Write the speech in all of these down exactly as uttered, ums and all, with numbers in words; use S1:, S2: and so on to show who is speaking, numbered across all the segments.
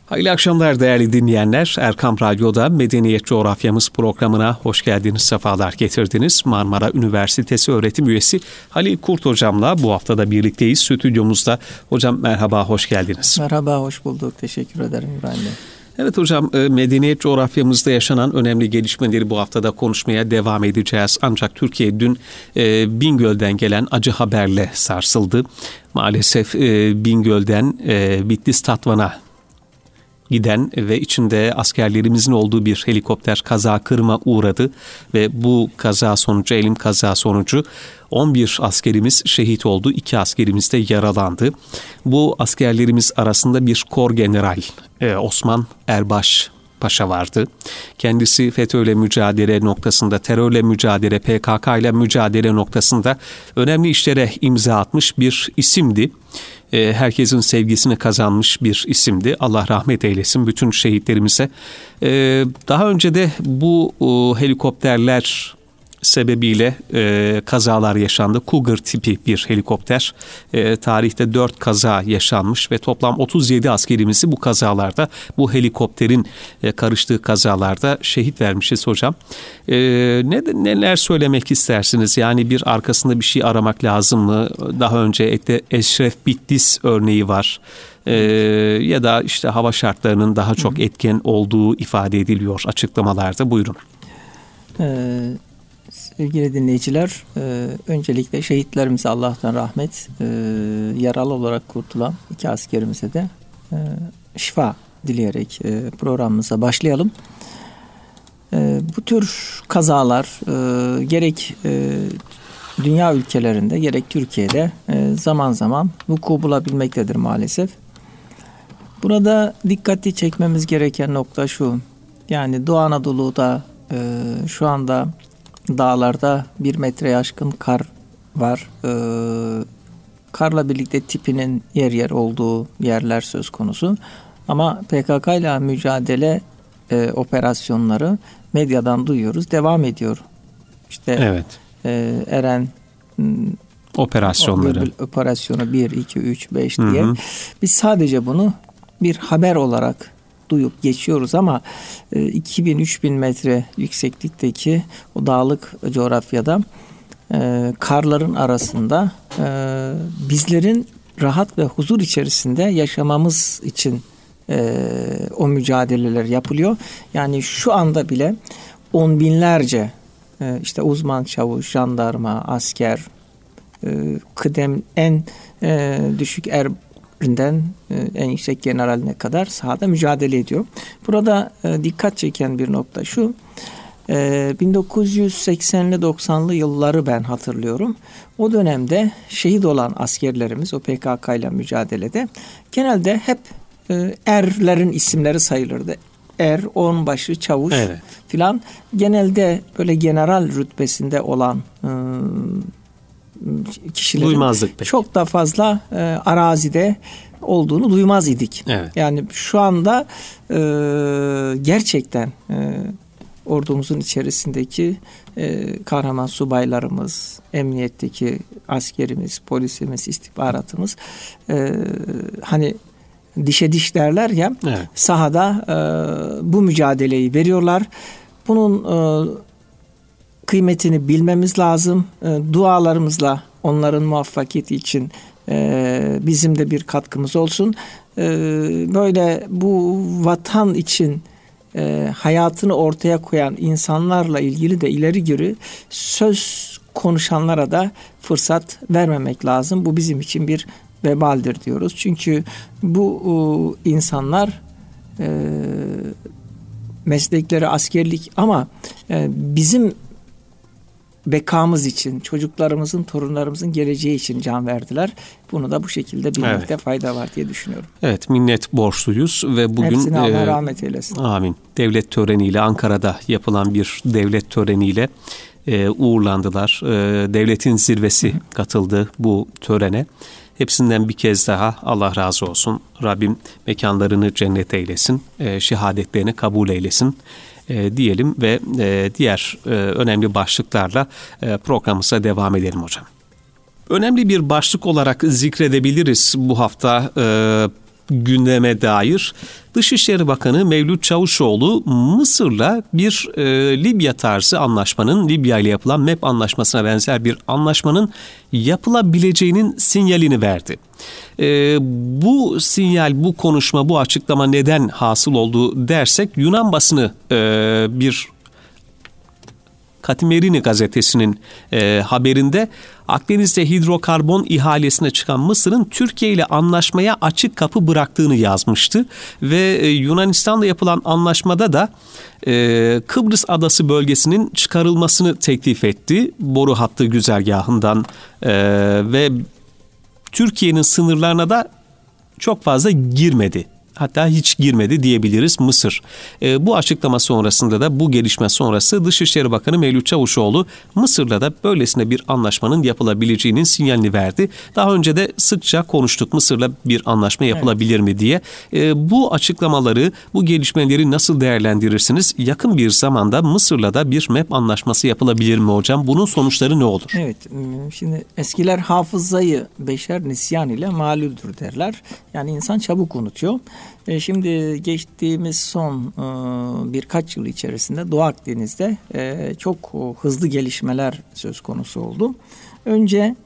S1: Hayırlı akşamlar değerli dinleyenler. Erkam Radyo'da Medeniyet Coğrafyamız programına hoş geldiniz, sefalar getirdiniz. Marmara Üniversitesi öğretim üyesi Halil Kurt hocamla bu haftada birlikteyiz stüdyomuzda. Hocam merhaba, hoş geldiniz.
S2: Merhaba, hoş bulduk. Teşekkür ederim İbrahim Bey.
S1: Evet hocam, medeniyet coğrafyamızda yaşanan önemli gelişmeleri bu haftada konuşmaya devam edeceğiz. Ancak Türkiye dün e, Bingöl'den gelen acı haberle sarsıldı. Maalesef e, Bingöl'den e, Bitlis Tatvan'a giden ve içinde askerlerimizin olduğu bir helikopter kaza kırma uğradı ve bu kaza sonucu, elim kaza sonucu on bir askerimiz şehit oldu, iki askerimiz de yaralandı. Bu askerlerimiz arasında bir kor general e, Osman Erbaş Paşa vardı. Kendisi FETÖ'yle mücadele noktasında, terörle mücadele, P K K ile mücadele noktasında önemli işlere imza atmış bir isimdi. Herkesin sevgisini kazanmış bir isimdi. Allah rahmet eylesin bütün şehitlerimize. Daha önce de bu helikopterler sebebiyle e, kazalar yaşandı. Cougar tipi bir helikopter. E, tarihte dört kaza yaşanmış ve toplam otuz yedi askerimizi bu kazalarda, bu helikopterin e, karıştığı kazalarda şehit vermişiz hocam. E, ne, neler söylemek istersiniz? Yani bir arkasında bir şey aramak lazım mı? Daha önce ette Eşref Bitlis örneği var. Ee, ya da işte hava şartlarının daha çok etken olduğu ifade ediliyor açıklamalarda. Buyurun.
S2: Evet. Sevgili dinleyiciler, e, öncelikle şehitlerimize Allah'tan rahmet, e, yaralı olarak kurtulan iki askerimize de e, şifa dileyerek e, programımıza başlayalım. E, bu tür kazalar e, gerek e, dünya ülkelerinde gerek Türkiye'de e, zaman zaman vuku bulabilmektedir maalesef. Burada dikkatli çekmemiz gereken nokta şu, yani Doğu Anadolu'da e, şu anda dağlarda bir metreye aşkın kar var. Ee, karla birlikte tipinin yer yer olduğu yerler söz konusu. Ama P K K ile mücadele e, operasyonları medyadan duyuyoruz. Devam ediyor. İşte
S1: evet.
S2: e, Eren
S1: operasyonları.
S2: Operasyonu bir, iki, üç, beş diye.
S1: Hı hı.
S2: Biz sadece bunu bir haber olarak duyup geçiyoruz ama iki bin üç bin metre yükseklikteki o dağlık coğrafyada e, karların arasında e, bizlerin rahat ve huzur içerisinde yaşamamız için e, o mücadeleler yapılıyor. Yani şu anda bile on binlerce e, işte uzman çavuş, jandarma, asker, e, kıdem en e, düşük er en yüksek generaline kadar sahada mücadele ediyor. Burada e, dikkat çeken bir nokta şu, e, bin dokuz yüz seksenli doksanlı yılları ben hatırlıyorum. O dönemde şehit olan askerlerimiz o P K K ile mücadelede genelde hep e, erlerin isimleri sayılırdı. Er, onbaşı, çavuş evet. filan, genelde böyle general rütbesinde olan e, kişilerin duymazdık pek. Çok da fazla e, arazide olduğunu duymaz idik. Evet. Yani şu anda e, gerçekten e, ordumuzun içerisindeki e, kahraman subaylarımız, emniyetteki askerimiz, polisimiz, istihbaratımız e, hani dişe diş derler ya, evet. sahada e, bu mücadeleyi veriyorlar. Bunun e, kıymetini bilmemiz lazım. E, dualarımızla onların muvaffakiyeti için e, bizim de bir katkımız olsun. E, böyle bu vatan için e, hayatını ortaya koyan insanlarla ilgili de ileri geri söz konuşanlara da fırsat vermemek lazım. Bu bizim için bir vebaldir diyoruz. Çünkü bu e, insanlar e, meslekleri askerlik ama e, bizim bekamız için, çocuklarımızın, torunlarımızın geleceği için can verdiler. Bunu da bu şekilde bilmekte evet. fayda var diye düşünüyorum.
S1: Evet, minnet borçluyuz ve bugün
S2: hepsine Allah e, rahmet eylesin.
S1: Amin. Devlet töreniyle, Ankara'da yapılan bir devlet töreniyle e, uğurlandılar. E, devletin zirvesi Hı. katıldı bu törene. Hepsinden bir kez daha Allah razı olsun. Rabbim mekanlarını cennet eylesin. E, şehadetlerini kabul eylesin. E, diyelim ve e, diğer e, önemli başlıklarla e, programımıza devam edelim hocam. Önemli bir başlık olarak zikredebiliriz bu hafta. E, gündeme dair Dışişleri Bakanı Mevlüt Çavuşoğlu Mısır'la bir e, Libya tarzı anlaşmanın, Libya ile yapılan M E P anlaşmasına benzer bir anlaşmanın yapılabileceğinin sinyalini verdi. E, bu sinyal, bu konuşma, bu açıklama neden hasıl oldu dersek Yunan basını e, bir Katimerini gazetesinin e, haberinde Akdeniz'de hidrokarbon ihalesine çıkan Mısır'ın Türkiye ile anlaşmaya açık kapı bıraktığını yazmıştı ve e, Yunanistan'la yapılan anlaşmada da e, Kıbrıs adası bölgesinin çıkarılmasını teklif etti boru hattı güzergahından e, ve Türkiye'nin sınırlarına da çok fazla girmedi. Hatta hiç girmedi diyebiliriz Mısır. E, bu açıklama sonrasında da, bu gelişme sonrası Dışişleri Bakanı Mevlüt Çavuşoğlu Mısır'la da böylesine bir anlaşmanın yapılabileceğinin sinyalini verdi. Daha önce de sıkça konuştuk Mısır'la bir anlaşma yapılabilir evet. mi diye. E, bu açıklamaları, bu gelişmeleri nasıl değerlendirirsiniz? Yakın bir zamanda Mısır'la da bir M E P anlaşması yapılabilir mi hocam? Bunun sonuçları ne olur?
S2: Evet, şimdi eskiler hafızayı beşer nisyan ile malüldür derler. Yani insan çabuk unutuyor. Şimdi geçtiğimiz son birkaç yıl içerisinde Doğu Akdeniz'de çok hızlı gelişmeler söz konusu oldu. Önce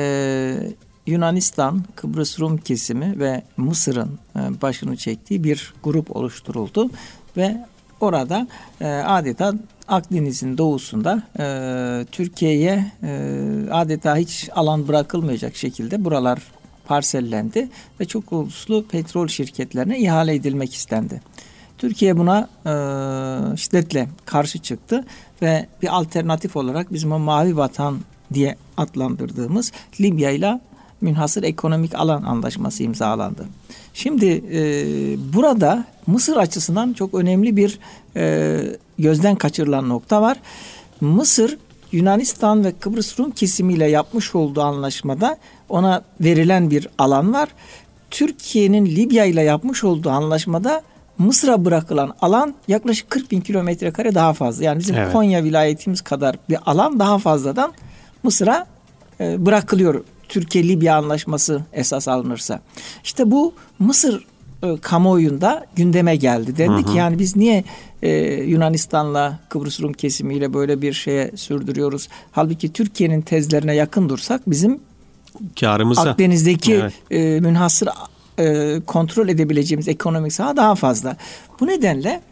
S2: Yunanistan, Kıbrıs Rum kesimi ve Mısır'ın başını çektiği bir grup oluşturuldu ve orada adeta Akdeniz'in doğusunda Türkiye'ye adeta hiç alan bırakılmayacak şekilde buralar parsellendi ve çok uluslu petrol şirketlerine ihale edilmek istendi. Türkiye buna e, şiddetle karşı çıktı ve bir alternatif olarak bizim o mavi vatan diye adlandırdığımız Libya ile münhasır ekonomik alan anlaşması imzalandı. Şimdi e, burada Mısır açısından çok önemli bir e, gözden kaçırılan nokta var. Mısır, Yunanistan ve Kıbrıs Rum kesimiyle yapmış olduğu anlaşmada ona verilen bir alan var. Türkiye'nin Libya ile yapmış olduğu anlaşmada Mısır'a bırakılan alan yaklaşık kırk bin kilometre kare daha fazla. Yani bizim evet. Konya vilayetimiz kadar bir alan daha fazladan Mısır'a e, bırakılıyor. Türkiye-Libya anlaşması esas alınırsa. İşte bu Mısır e, kamuoyunda gündeme geldi. Dendi ki yani biz niye e, Yunanistan'la Kıbrıs Rum kesimiyle böyle bir şeye sürdürüyoruz? Halbuki Türkiye'nin tezlerine yakın dursak bizim
S1: kârımıza,
S2: Akdeniz'deki evet. e, münhasır e, kontrol edebileceğimiz ekonomik saha daha fazla. Bu nedenle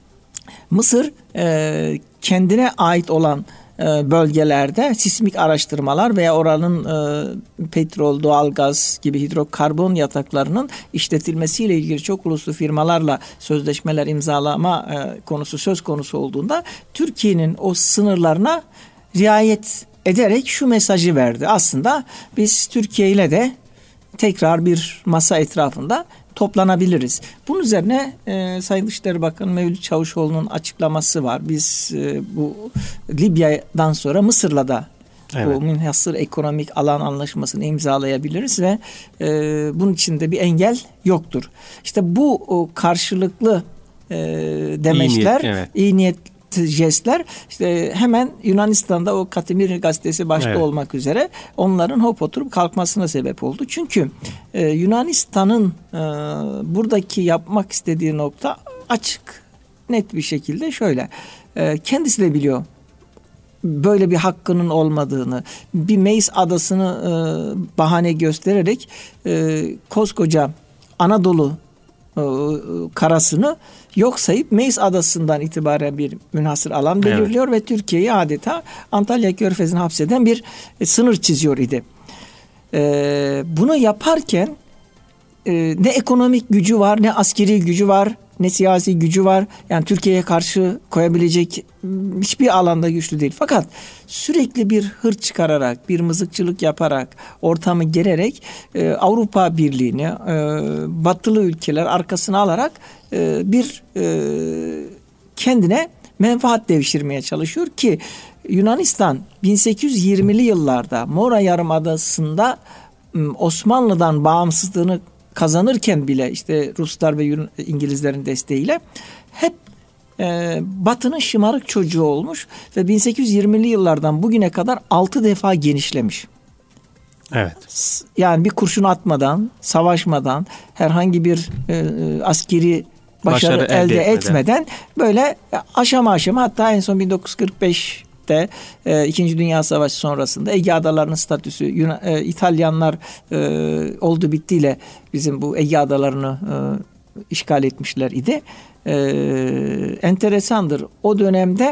S2: Mısır e, kendine ait olan bölgelerde sismik araştırmalar veya oranın e, petrol, doğalgaz gibi hidrokarbon yataklarının işletilmesiyle ilgili çok uluslu firmalarla sözleşmeler imzalama e, konusu söz konusu olduğunda Türkiye'nin o sınırlarına riayet ederek şu mesajı verdi. Aslında biz Türkiye ile de tekrar bir masa etrafında toplanabiliriz. Bunun üzerine e, Sayın Dışişleri Bakanı Mevlüt Çavuşoğlu'nun açıklaması var. Biz e, bu Libya'dan sonra Mısır'la da evet. bu münhasır ekonomik alan anlaşmasını imzalayabiliriz ve e, bunun içinde bir engel yoktur. İşte bu o karşılıklı e, demeçler, iyi niyet, evet. iyi niyet jestler işte hemen Yunanistan'da o Katimerini gazetesi başta evet. olmak üzere onların hop oturup kalkmasına sebep oldu. Çünkü e, Yunanistan'ın e, buradaki yapmak istediği nokta açık, net bir şekilde şöyle. E, kendisi de biliyor böyle bir hakkının olmadığını, bir Meis adasını e, bahane göstererek e, koskoca Anadolu e, karasını yok sayıp Meis adasından itibaren bir münhasır alan belirliyor evet. ve Türkiye'yi adeta Antalya Körfezi'ne hapseden bir e, sınır çiziyor idi. E, bunu yaparken e, ne ekonomik gücü var, ne askeri gücü var, ne siyasi gücü var. Yani Türkiye'ye karşı koyabilecek hiçbir alanda güçlü değil. Fakat sürekli bir hır çıkararak, bir mızıkçılık yaparak, ortamı gererek e, Avrupa Birliği'ni, e, batılı ülkeler arkasına alarak e, bir e, kendine menfaat devşirmeye çalışıyor ki Yunanistan bin sekiz yüz yirmili yıllarda Mora Yarımadası'nda Osmanlı'dan bağımsızlığını kazanırken bile işte Ruslar ve İngilizlerin desteğiyle hep e, Batı'nın şımarık çocuğu olmuş ve bin sekiz yüz yirmili yıllardan bugüne kadar altı defa genişlemiş.
S1: Evet.
S2: Yani bir kurşun atmadan, savaşmadan, herhangi bir e, askeri başarı, başarı elde, elde etmeden. etmeden böyle aşama aşama, hatta en son bin dokuz yüz kırk beşte e, İkinci Dünya Savaşı sonrasında Ege Adaları'nın statüsü Yunan, e, İtalyanlar e, oldu bittiyle bizim bu Ege Adaları'nı e, işgal etmişler idi. E, enteresandır. O dönemde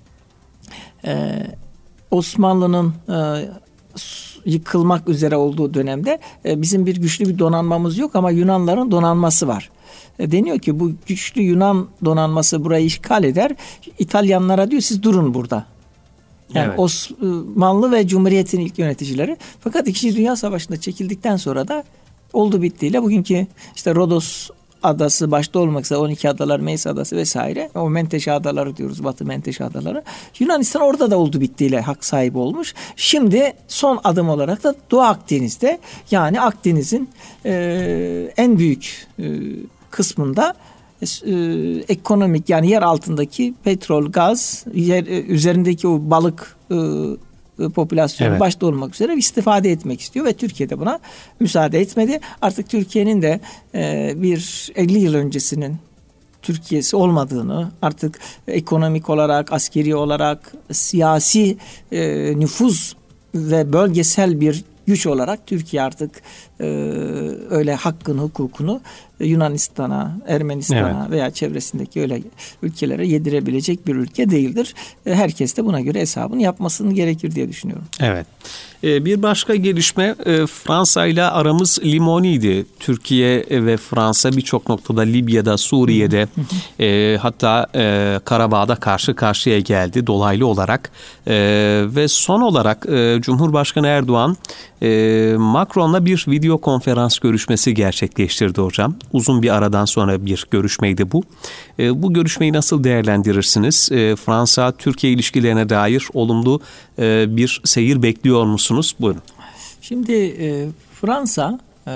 S2: e, Osmanlı'nın e, yıkılmak üzere olduğu dönemde e, bizim bir güçlü bir donanmamız yok ama Yunanların donanması var. E, deniyor ki bu güçlü Yunan donanması burayı işgal eder. İtalyanlara diyor siz durun burada. Yani evet. Osmanlı ve Cumhuriyet'in ilk yöneticileri. Fakat İkinci Dünya Savaşı'nda çekildikten sonra da oldu bittiyle bugünkü işte Rodos adası başta olmak üzere on iki adalar, Meis adası vesaire, o Menteşe adaları diyoruz, Batı Menteşe adaları. Yunanistan orada da oldu bittiyle hak sahibi olmuş. Şimdi son adım olarak da Doğu Akdeniz'de, yani Akdeniz'in e, en büyük e, kısmında e, ekonomik, yani yer altındaki petrol, gaz, yer e, üzerindeki o balık e, popülasyonu evet. başta olmak üzere istifade etmek istiyor ve Türkiye de buna müsaade etmedi. Artık Türkiye'nin de e, bir elli yıl öncesinin Türkiye'si olmadığını, artık ekonomik olarak, askeri olarak, siyasi e, nüfuz ve bölgesel bir güç olarak Türkiye artık e, öyle hakkını, hukukunu Yunanistan'a, Ermenistan'a evet. veya çevresindeki öyle ülkelere yedirebilecek bir ülke değildir. Herkes de buna göre hesabını yapmasını gerekir diye düşünüyorum.
S1: Evet. Bir başka gelişme, Fransa ile aramız limoniydi. Türkiye ve Fransa birçok noktada, Libya'da, Suriye'de e, hatta e, Karabağ'da karşı karşıya geldi dolaylı olarak. E, ve son olarak e, Cumhurbaşkanı Erdoğan e, Macron'la bir video konferans görüşmesi gerçekleştirdi hocam. Uzun bir aradan sonra bir görüşmeydi bu. E, bu görüşmeyi nasıl değerlendirirsiniz? E, Fransa-Türkiye ilişkilerine dair olumlu e, bir seyir bekliyor musunuz? Buyurun.
S2: Şimdi e, Fransa e,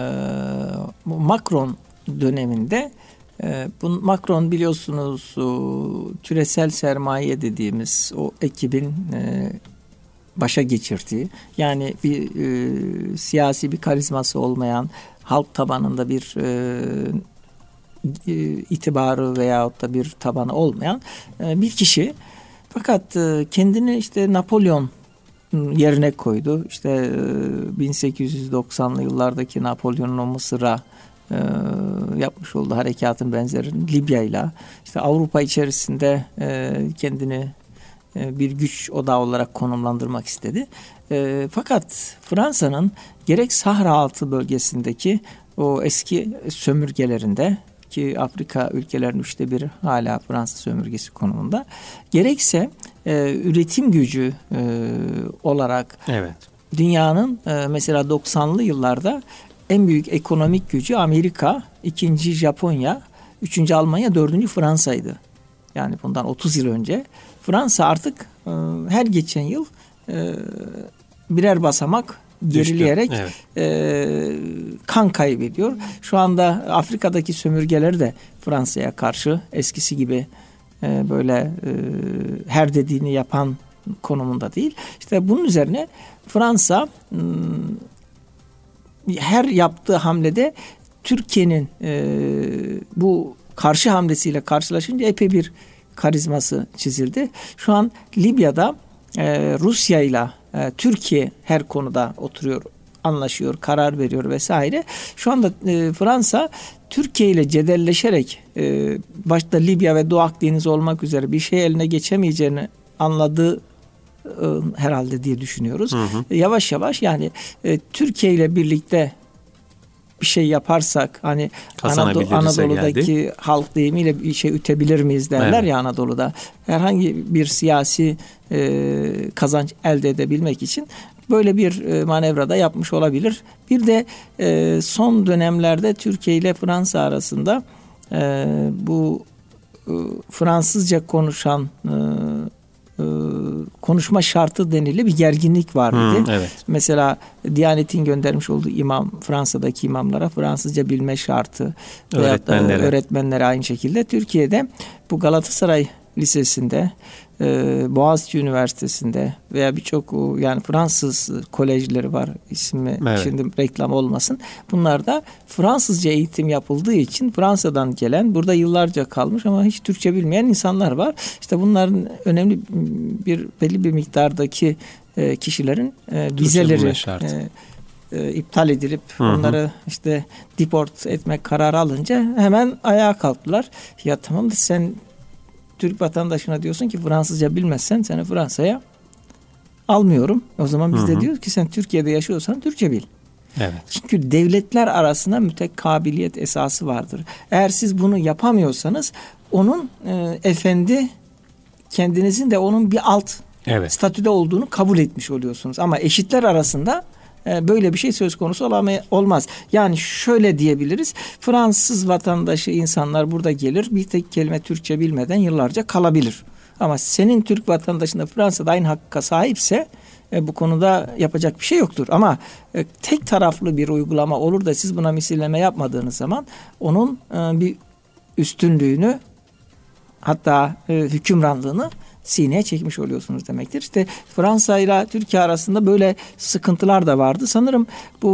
S2: Macron döneminde e, bu Macron biliyorsunuz o, küresel sermaye dediğimiz o ekibin e, başa geçirdiği, yani bir e, siyasi bir karizması olmayan, halk tabanında bir e, e, itibarı veyahut da bir tabanı olmayan e, bir kişi. Fakat e, kendini işte Napolyon yerine koydu. İşte bin sekiz yüz doksanlı yıllardaki Napolyon'un o Mısır'a e, yapmış olduğu harekatın benzerini Libya'yla, işte Avrupa içerisinde e, kendini e, bir güç odağı olarak konumlandırmak istedi. E, fakat Fransa'nın gerek Sahra Altı bölgesindeki o eski sömürgelerinde, ki Afrika ülkelerinin üçte biri hala Fransa sömürgesi konumunda, gerekse e, üretim gücü e, olarak evet. dünyanın e, mesela doksanlı yıllarda en büyük ekonomik gücü Amerika, ikinci Japonya, üçüncü Almanya, dördüncü Fransa'ydı. Yani bundan otuz yıl önce. Fransa artık e, her geçen yıl e, birer basamak gerileyerek evet. e, kan kaybediyor. Şu anda Afrika'daki sömürgeleri de Fransa'ya karşı eskisi gibi e, böyle e, her dediğini yapan konumunda değil. İşte bunun üzerine Fransa m, her yaptığı hamlede Türkiye'nin e, bu karşı hamlesiyle karşılaşınca epey bir karizması çizildi. Şu an Libya'da e, Rusya ile Türkiye her konuda oturuyor, anlaşıyor, karar veriyor vesaire. Şu anda e, Fransa Türkiye ile cedelleşerek e, başta Libya ve Doğu Akdeniz olmak üzere bir şey eline geçemeyeceğini anladığı e, herhalde diye düşünüyoruz. Hı hı. E, yavaş yavaş yani e, Türkiye ile birlikte bir şey yaparsak hani Anadolu, Anadolu'daki geldi. Halk deyimiyle bir şey ütebilir miyiz derler evet. ya Anadolu'da. Herhangi bir siyasi e, kazanç elde edebilmek için böyle bir e, manevrada yapmış olabilir. Bir de e, son dönemlerde Türkiye ile Fransa arasında e, bu e, Fransızca konuşan e, konuşma şartı denili bir gerginlik vardı. Hmm, evet. Mesela Diyanet'in göndermiş olduğu imam, Fransa'daki imamlara Fransızca bilme şartı, öğretmenlere. öğretmenlere aynı şekilde. Türkiye'de bu Galatasaray Lisesi'nde, Boğaziçi Üniversitesi'nde veya birçok yani Fransız kolejleri var, ismi evet. Şimdi reklam olmasın. Bunlarda Fransızca eğitim yapıldığı için Fransa'dan gelen, burada yıllarca kalmış ama hiç Türkçe bilmeyen insanlar var. İşte bunların önemli bir belli bir miktardaki kişilerin vizeleri e, iptal edilip hı hı. onları işte deport etmek kararı alınca hemen ayağa kalktılar. Ya tamam da sen Türk vatandaşına diyorsun ki Fransızca bilmezsen seni Fransa'ya almıyorum. O zaman biz hı hı. de diyoruz ki sen Türkiye'de yaşıyorsan Türkçe bil.
S1: Evet.
S2: Çünkü devletler arasında mütekkabiliyet esası vardır. Eğer siz bunu yapamıyorsanız onun e, efendi, kendinizin de onun bir alt evet. statüde olduğunu kabul etmiş oluyorsunuz. Ama eşitler arasında e, böyle bir şey söz konusu olamay- olmaz. Yani şöyle diyebiliriz. Fransız vatandaşı insanlar burada gelir, bir tek kelime Türkçe bilmeden yıllarca kalabilir. Ama senin Türk vatandaşın da Fransa'da aynı hakka sahipse e, bu konuda yapacak bir şey yoktur. Ama e, tek taraflı bir uygulama olur da siz buna misilleme yapmadığınız zaman onun e, bir üstünlüğünü, hatta e, hükümranlığını sineye çekmiş oluyorsunuz demektir. İşte Fransa ile Türkiye arasında böyle sıkıntılar da vardı. Sanırım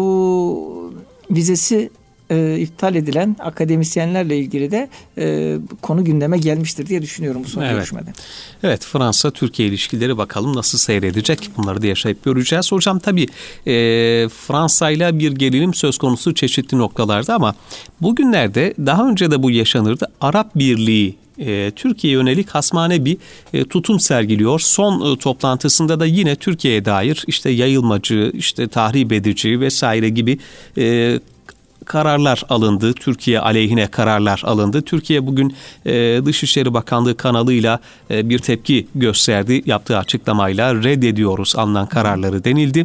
S2: bu vizesi e, iptal edilen akademisyenlerle ilgili de e, konu gündeme gelmiştir diye düşünüyorum bu son
S1: evet.
S2: görüşmede.
S1: Evet, Fransa-Türkiye ilişkileri bakalım nasıl seyredecek? Bunları da yaşayıp göreceğiz. Hocam tabii e, Fransa ile bir gerilim söz konusu çeşitli noktalarda ama bugünlerde daha önce de bu yaşanırdı. Arap Birliği E, Türkiye'ye yönelik hasmane bir e, tutum sergiliyor. Son e, toplantısında da yine Türkiye'ye dair işte yayılmacı, işte tahrip edici vesaire gibi e, kararlar alındı. Türkiye aleyhine kararlar alındı. Türkiye bugün e, Dışişleri Bakanlığı kanalıyla e, bir tepki gösterdi. Yaptığı açıklamayla reddediyoruz alınan kararları denildi.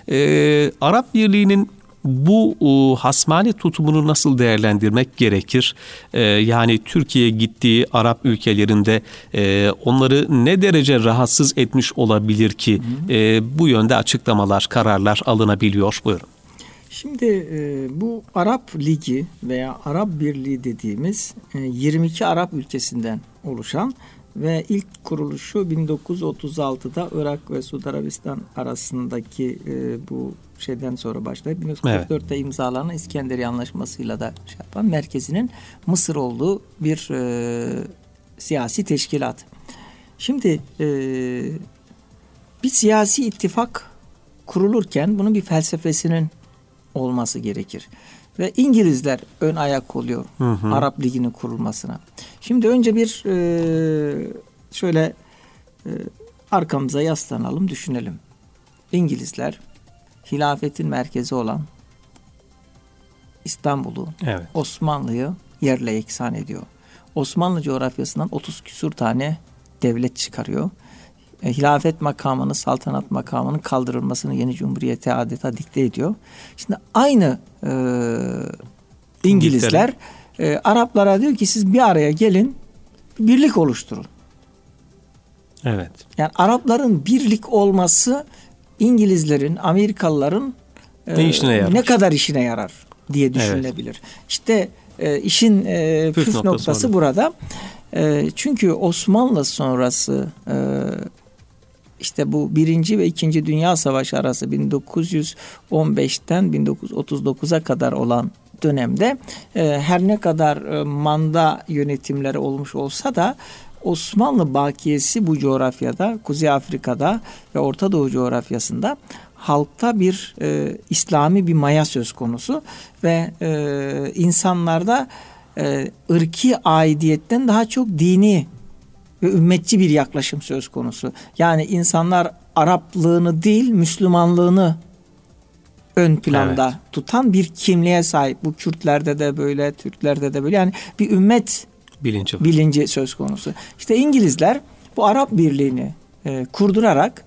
S1: E, Arap Birliği'nin bu e, hasmane tutumunu nasıl değerlendirmek gerekir? E, yani Türkiye gittiği Arap ülkelerinde e, onları ne derece rahatsız etmiş olabilir ki e, bu yönde açıklamalar, kararlar alınabiliyor? Buyurun.
S2: Şimdi e, bu Arap Ligi veya Arap Birliği dediğimiz e, yirmi iki Arap ülkesinden oluşan ve ilk kuruluşu bin dokuz yüz otuz altıda Irak ve Suudi Arabistan arasındaki e, bu şeyden sonra başlayıp bin dokuz yüz kırk dörtte evet. imzalanan İskenderiye Anlaşması'yla da şey yapan, merkezinin Mısır olduğu bir e, siyasi teşkilat. Şimdi e, bir siyasi ittifak kurulurken bunun bir felsefesinin olması gerekir. Ve İngilizler ön ayak oluyor hı hı. Arap Ligi'nin kurulmasına. Şimdi önce bir e, şöyle e, arkamıza yaslanalım, düşünelim. İngilizler hilafetin merkezi olan İstanbul'u, evet. Osmanlı'yı yerle yeksan ediyor. Osmanlı coğrafyasından otuz küsur tane devlet çıkarıyor. E, hilafet makamını, saltanat makamının kaldırılmasını yeni cumhuriyete adeta dikte ediyor. Şimdi aynı e, İngilizler e, Araplara diyor ki siz bir araya gelin, birlik oluşturun.
S1: Evet.
S2: Yani Arapların birlik olması İngilizlerin, Amerikalıların e, ne, ne kadar işine yarar diye düşünülebilir. Evet. İşte e, işin e, püf, püf noktası, noktası burada. E, çünkü Osmanlı sonrası e, işte bu birinci ve ikinci Dünya Savaşı arası bin dokuz yüz on beşten bin dokuz yüz otuz dokuza kadar olan dönemde e, her ne kadar e, manda yönetimleri olmuş olsa da Osmanlı bakiyesi bu coğrafyada, Kuzey Afrika'da ve Orta Doğu coğrafyasında halkta bir e, İslami bir maya söz konusu ve e, insanlarda e, ırki aidiyetten daha çok dini ve ümmetçi bir yaklaşım söz konusu. Yani insanlar Araplığını değil, Müslümanlığını ön planda evet. tutan bir kimliğe sahip. Bu Kürtlerde de böyle, Türklerde de böyle. Yani bir ümmet bilinci, bilinci söz konusu. İşte İngilizler bu Arap Birliği'ni e, kurdurarak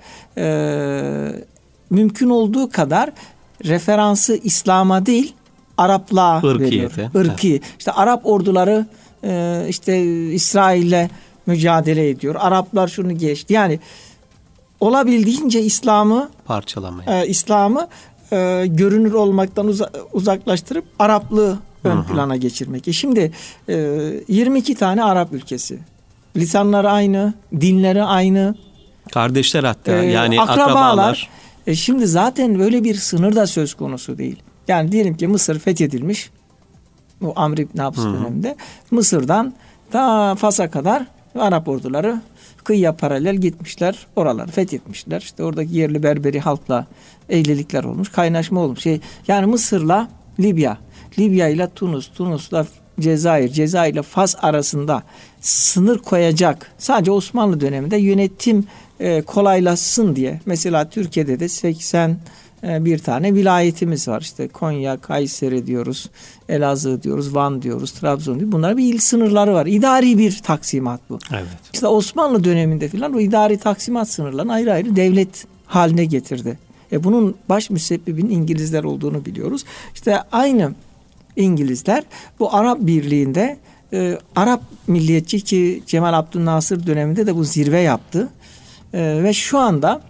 S2: e, mümkün olduğu kadar referansı İslam'a değil, Araplığa veriyor. Irki. Evet. İşte Arap orduları e, işte İsrail'le mücadele ediyor. Araplar şunu geçti. Yani olabildiğince İslam'ı
S1: parçalamaya.
S2: E, İslam'ı e, görünür olmaktan uza, uzaklaştırıp Araplığı ön Hı-hı. plana geçirmek. E şimdi e, yirmi iki tane Arap ülkesi lisanları aynı, dinleri aynı.
S1: Kardeşler hatta
S2: Ee,
S1: yani
S2: akrabalar.
S1: akrabalar.
S2: E şimdi zaten böyle bir sınır da söz konusu değil. Yani diyelim ki Mısır fethedilmiş. Bu Amr İbn Abs döneminde. Mısır'dan ta Fas'a kadar Arap orduları kıyıya paralel gitmişler. Oraları fethetmişler. İşte oradaki yerli Berberi halkla evlilikler olmuş. Kaynaşma olmuş. Şey, yani Mısır'la Libya, Libya ile Tunus, Tunus'la Cezayir, Cezayir ile Fas arasında sınır koyacak. Sadece Osmanlı döneminde yönetim e, kolaylaşsın diye. Mesela Türkiye'de de seksen bir tane vilayetimiz var. İşte Konya, Kayseri diyoruz, Elazığ diyoruz, Van diyoruz, Trabzon diyoruz. Bunlar bir il sınırları var. İdari bir taksimat bu.
S1: Evet.
S2: İşte Osmanlı döneminde filan o idari taksimat sınırlarını ayrı ayrı devlet haline getirdi. E bunun baş müsebbibinin İngilizler olduğunu biliyoruz. İşte aynı İngilizler bu Arap Birliği'nde e, Arap milliyetçi ki Cemal Abdülnasır döneminde de bu zirve yaptı. E, ve şu anda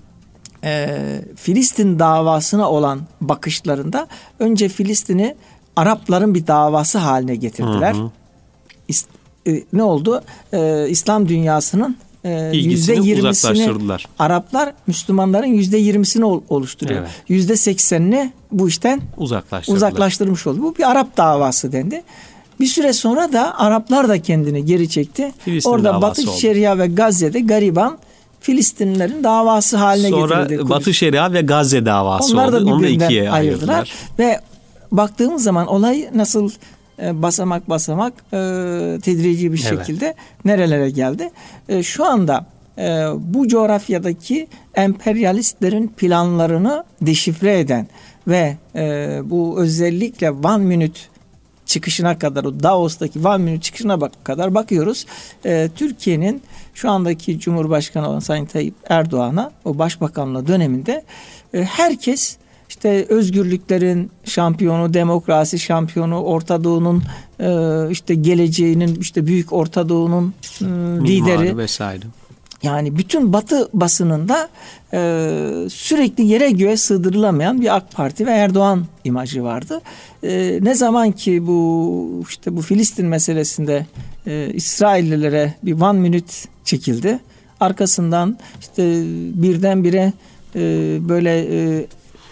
S2: e, Filistin davasına olan bakışlarında önce Filistin'i Arapların bir davası haline getirdiler. Hı hı. İst, e, ne oldu? E, İslam dünyasının e, yüzde yirmisini Araplar, Müslümanların yüzde yirmisini oluşturuyor. Evet. yüzde seksenini bu işten uzaklaştırmış oldu. Bu bir Arap davası dendi. Bir süre sonra da Araplar da kendini geri çekti. Filistin Orada Batı oldu. Şeria ve Gazze'de gariban Filistinlilerin davası haline
S1: Sonra
S2: getirildi.
S1: Sonra Batı Şeria ve Gazze davası
S2: Onlar
S1: oldu.
S2: Da
S1: Onu da ikiye
S2: ayırdılar.
S1: ayırdılar.
S2: Ve baktığımız zaman olay nasıl basamak basamak e, tedrici bir evet. şekilde nerelere geldi. E, şu anda e, bu coğrafyadaki emperyalistlerin planlarını deşifre eden ve e, bu özellikle One Minute çıkışına kadar, o Davos'taki One Minute çıkışına bak kadar bakıyoruz. E, Türkiye'nin şu andaki Cumhurbaşkanı olan Sayın Tayyip Erdoğan'a o başbakanlığı döneminde e, herkes İşte özgürlüklerin şampiyonu, demokrasi şampiyonu, Orta Doğu'nun e, işte geleceğinin, işte büyük Orta Doğu'nun e, lideri
S1: vesaire.
S2: Yani bütün Batı basınında e, sürekli yere göğe sığdırılamayan bir AK Parti ve Erdoğan imajı vardı. E, ne zaman ki bu işte bu Filistin meselesinde e, İsraillilere bir one minute çekildi, arkasından işte birdenbire e, böyle e,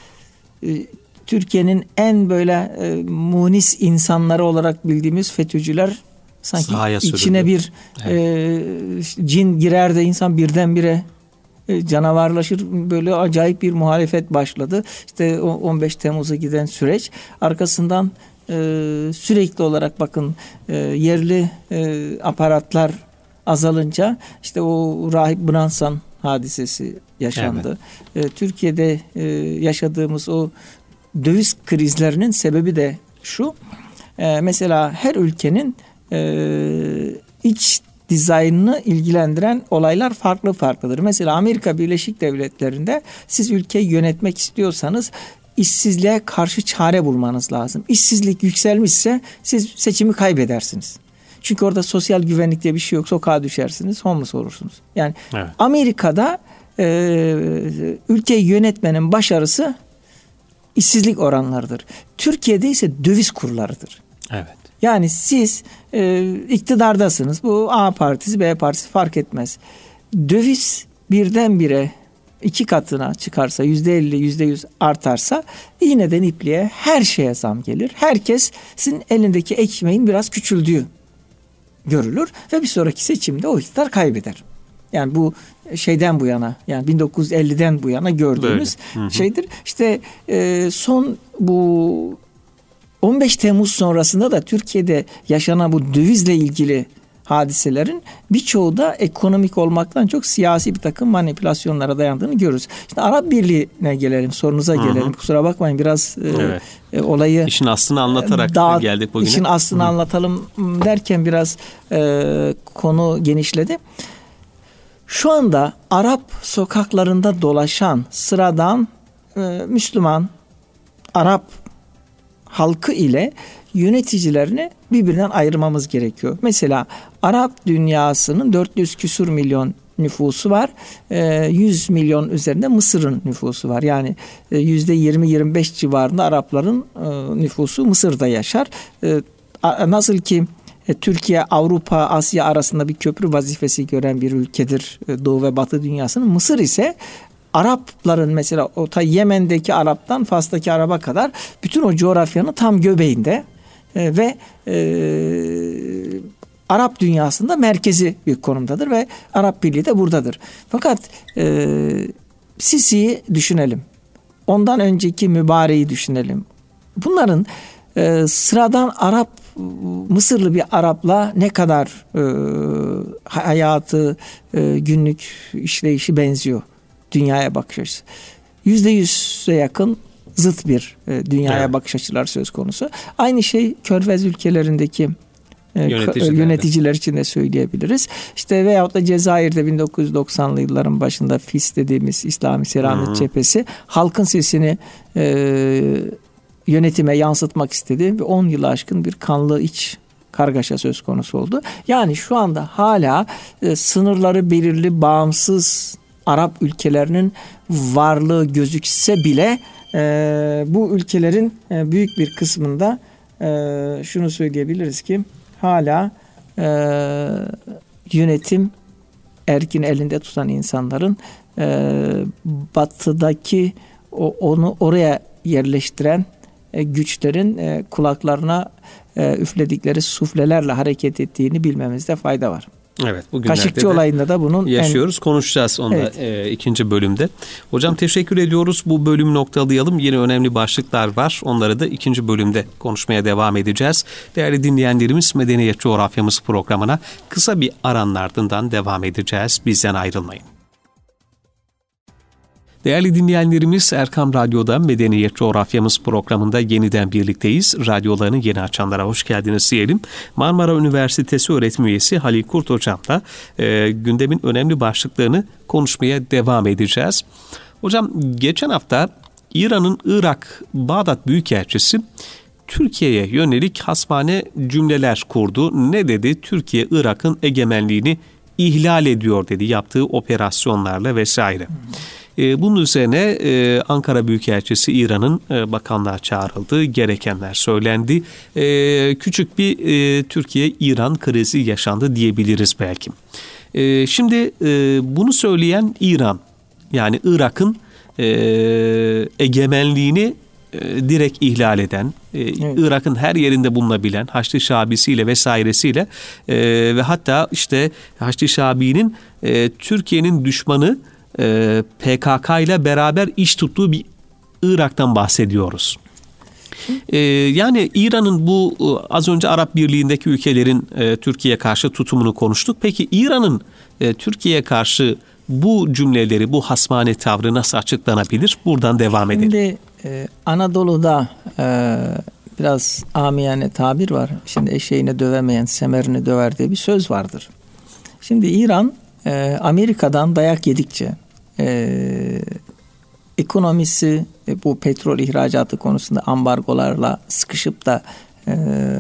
S2: Türkiye'nin en böyle e, munis insanları olarak bildiğimiz FETÖ'cüler sanki Sahaya içine sürüldü. bir evet. e, cin girer de insan birdenbire e, canavarlaşır, böyle acayip bir muhalefet başladı. İşte o on beş Temmuz'a giden süreç, arkasından e, sürekli olarak bakın e, yerli e, aparatlar azalınca işte o Rahip Branson hadisesi yaşandı. Evet. E, Türkiye'de e, yaşadığımız o döviz krizlerinin sebebi de şu. E, mesela her ülkenin e, iç dizaynını ilgilendiren olaylar farklı farklıdır. Mesela Amerika Birleşik Devletleri'nde siz ülkeyi yönetmek istiyorsanız işsizliğe karşı çare bulmanız lazım. İşsizlik yükselmişse siz seçimi kaybedersiniz. Çünkü orada sosyal güvenlik diye bir şey yok. Sokağa düşersiniz, homeless olursunuz. Yani evet. Amerika'da e, ülkeyi yönetmenin başarısı işsizlik oranlarıdır. Türkiye'de ise döviz kurlarıdır.
S1: Evet.
S2: Yani siz e, iktidardasınız. Bu A partisi, B partisi fark etmez. Döviz birdenbire iki katına çıkarsa, yüzde elli, yüzde yüz artarsa iğneden ipliğe her şeye zam gelir. Herkesin elindeki ekmeğin biraz küçüldüğü görülür ve bir sonraki seçimde o iktidar kaybeder. Yani bu şeyden bu yana, yani bin dokuz yüz elliden bu yana gördüğümüz şeydir. İşte e, son bu on beş Temmuz sonrasında da Türkiye'de yaşanan bu dövizle ilgili hadiselerin birçoğu da ekonomik olmaktan çok siyasi bir takım manipülasyonlara dayandığını görürüz. İşte Arap Birliği'ne gelelim, sorunuza gelelim. Hı hı. Kusura bakmayın, biraz evet. e, olayı
S1: işin aslını anlatarak dağıt, geldik bugüne.
S2: İşin aslını hı. anlatalım derken biraz e, konu genişledi. Şu anda Arap sokaklarında dolaşan sıradan e, Müslüman Arap halkı ile yöneticilerini birbirinden ayırmamız gerekiyor. Mesela Arap dünyasının dört yüz küsur milyon nüfusu var. yüz milyon üzerinde Mısır'ın nüfusu var. Yani yüzde yirmi yirmi beş civarında Arapların nüfusu Mısır'da yaşar. Nasıl ki E, Türkiye, Avrupa, Asya arasında bir köprü vazifesi gören bir ülkedir e, Doğu ve Batı dünyasının. Mısır ise Arapların mesela o ta Yemen'deki Arap'tan Fas'taki Arap'a kadar bütün o coğrafyanın tam göbeğinde e, ve e, Arap dünyasında merkezi bir konumdadır ve Arap Birliği de buradadır. Fakat e, Sisi'yi düşünelim. Ondan önceki Mübarek'i düşünelim. Bunların e, sıradan Arap, Mısırlı bir Arap'la ne kadar e, hayatı, e, günlük işleyişi benziyor. Dünyaya bakış açısı. Yüzde yüze yakın zıt bir e, dünyaya evet. bakış açılar söz konusu. Aynı şey Körfez ülkelerindeki Yöneticiler, yöneticiler için de söyleyebiliriz. İşte veyahut da Cezayir'de bin dokuz yüz doksanlı yılların başında F İ S dediğimiz İslami Selamet Cephesi halkın sesini e, yönetime yansıtmak istedi ve on yılı aşkın bir kanlı iç kargaşa söz konusu oldu. Yani şu anda hala e, sınırları belirli bağımsız Arap ülkelerinin varlığı gözükse bile e, bu ülkelerin e, büyük bir kısmında e, şunu söyleyebiliriz ki hala e, yönetim erkin elinde tutan insanların e, batıdaki o, onu oraya yerleştiren e, güçlerin e, kulaklarına e, üfledikleri suflelerle hareket ettiğini bilmemizde fayda var.
S1: Evet, bugünlerde
S2: Kaşıkçı olayında da bunun
S1: yaşıyoruz. En... Konuşacağız onu evet. da e, ikinci bölümde. Hocam teşekkür ediyoruz. Bu bölümü noktalayalım. Yine önemli başlıklar var. Onları da ikinci bölümde konuşmaya devam edeceğiz. Değerli dinleyenlerimiz, Medeniyet Coğrafyamız programına kısa bir aranın ardından devam edeceğiz. Bizden ayrılmayın. Değerli dinleyenlerimiz, Erkam Radyo'da Medeniyet Coğrafyamız programında yeniden birlikteyiz. Radyolarını yeni açanlara hoş geldiniz diyelim. Marmara Üniversitesi öğretim üyesi Halil Kurt Hocam'la e, gündemin önemli başlıklarını konuşmaya devam edeceğiz. Hocam, geçen hafta İran'ın Irak Bağdat Büyükelçisi Türkiye'ye yönelik hasmane cümleler kurdu. Ne dedi? Türkiye Irak'ın egemenliğini ihlal ediyor dedi, yaptığı operasyonlarla vesaire. Bunun üzerine Ankara Büyükelçisi İran'ın bakanlığa çağrıldı. Gerekenler söylendi. Küçük bir Türkiye-İran krizi yaşandı diyebiliriz belki. Şimdi bunu söyleyen İran, yani Irak'ın egemenliğini direkt ihlal eden, evet. Irak'ın her yerinde bulunabilen Haçlı Şabi'siyle vesairesiyle ve hatta işte Haçlı Şabi'nin Türkiye'nin düşmanı P K K ile beraber iş tuttuğu bir Irak'tan bahsediyoruz. Ee, yani İran'ın bu az önce Arap Birliği'ndeki ülkelerin e, Türkiye'ye karşı tutumunu konuştuk. Peki İran'ın e, Türkiye'ye karşı bu cümleleri, bu hasmane tavrı nasıl açıklanabilir? Buradan devam edelim.
S2: Şimdi e, Anadolu'da e, biraz amiyane tabir var. Şimdi eşeğini dövemeyen semerini döver diye bir söz vardır. Şimdi İran e, Amerika'dan dayak yedikçe Ee, ekonomisi e, bu petrol ihracatı konusunda ambargolarla sıkışıp da e,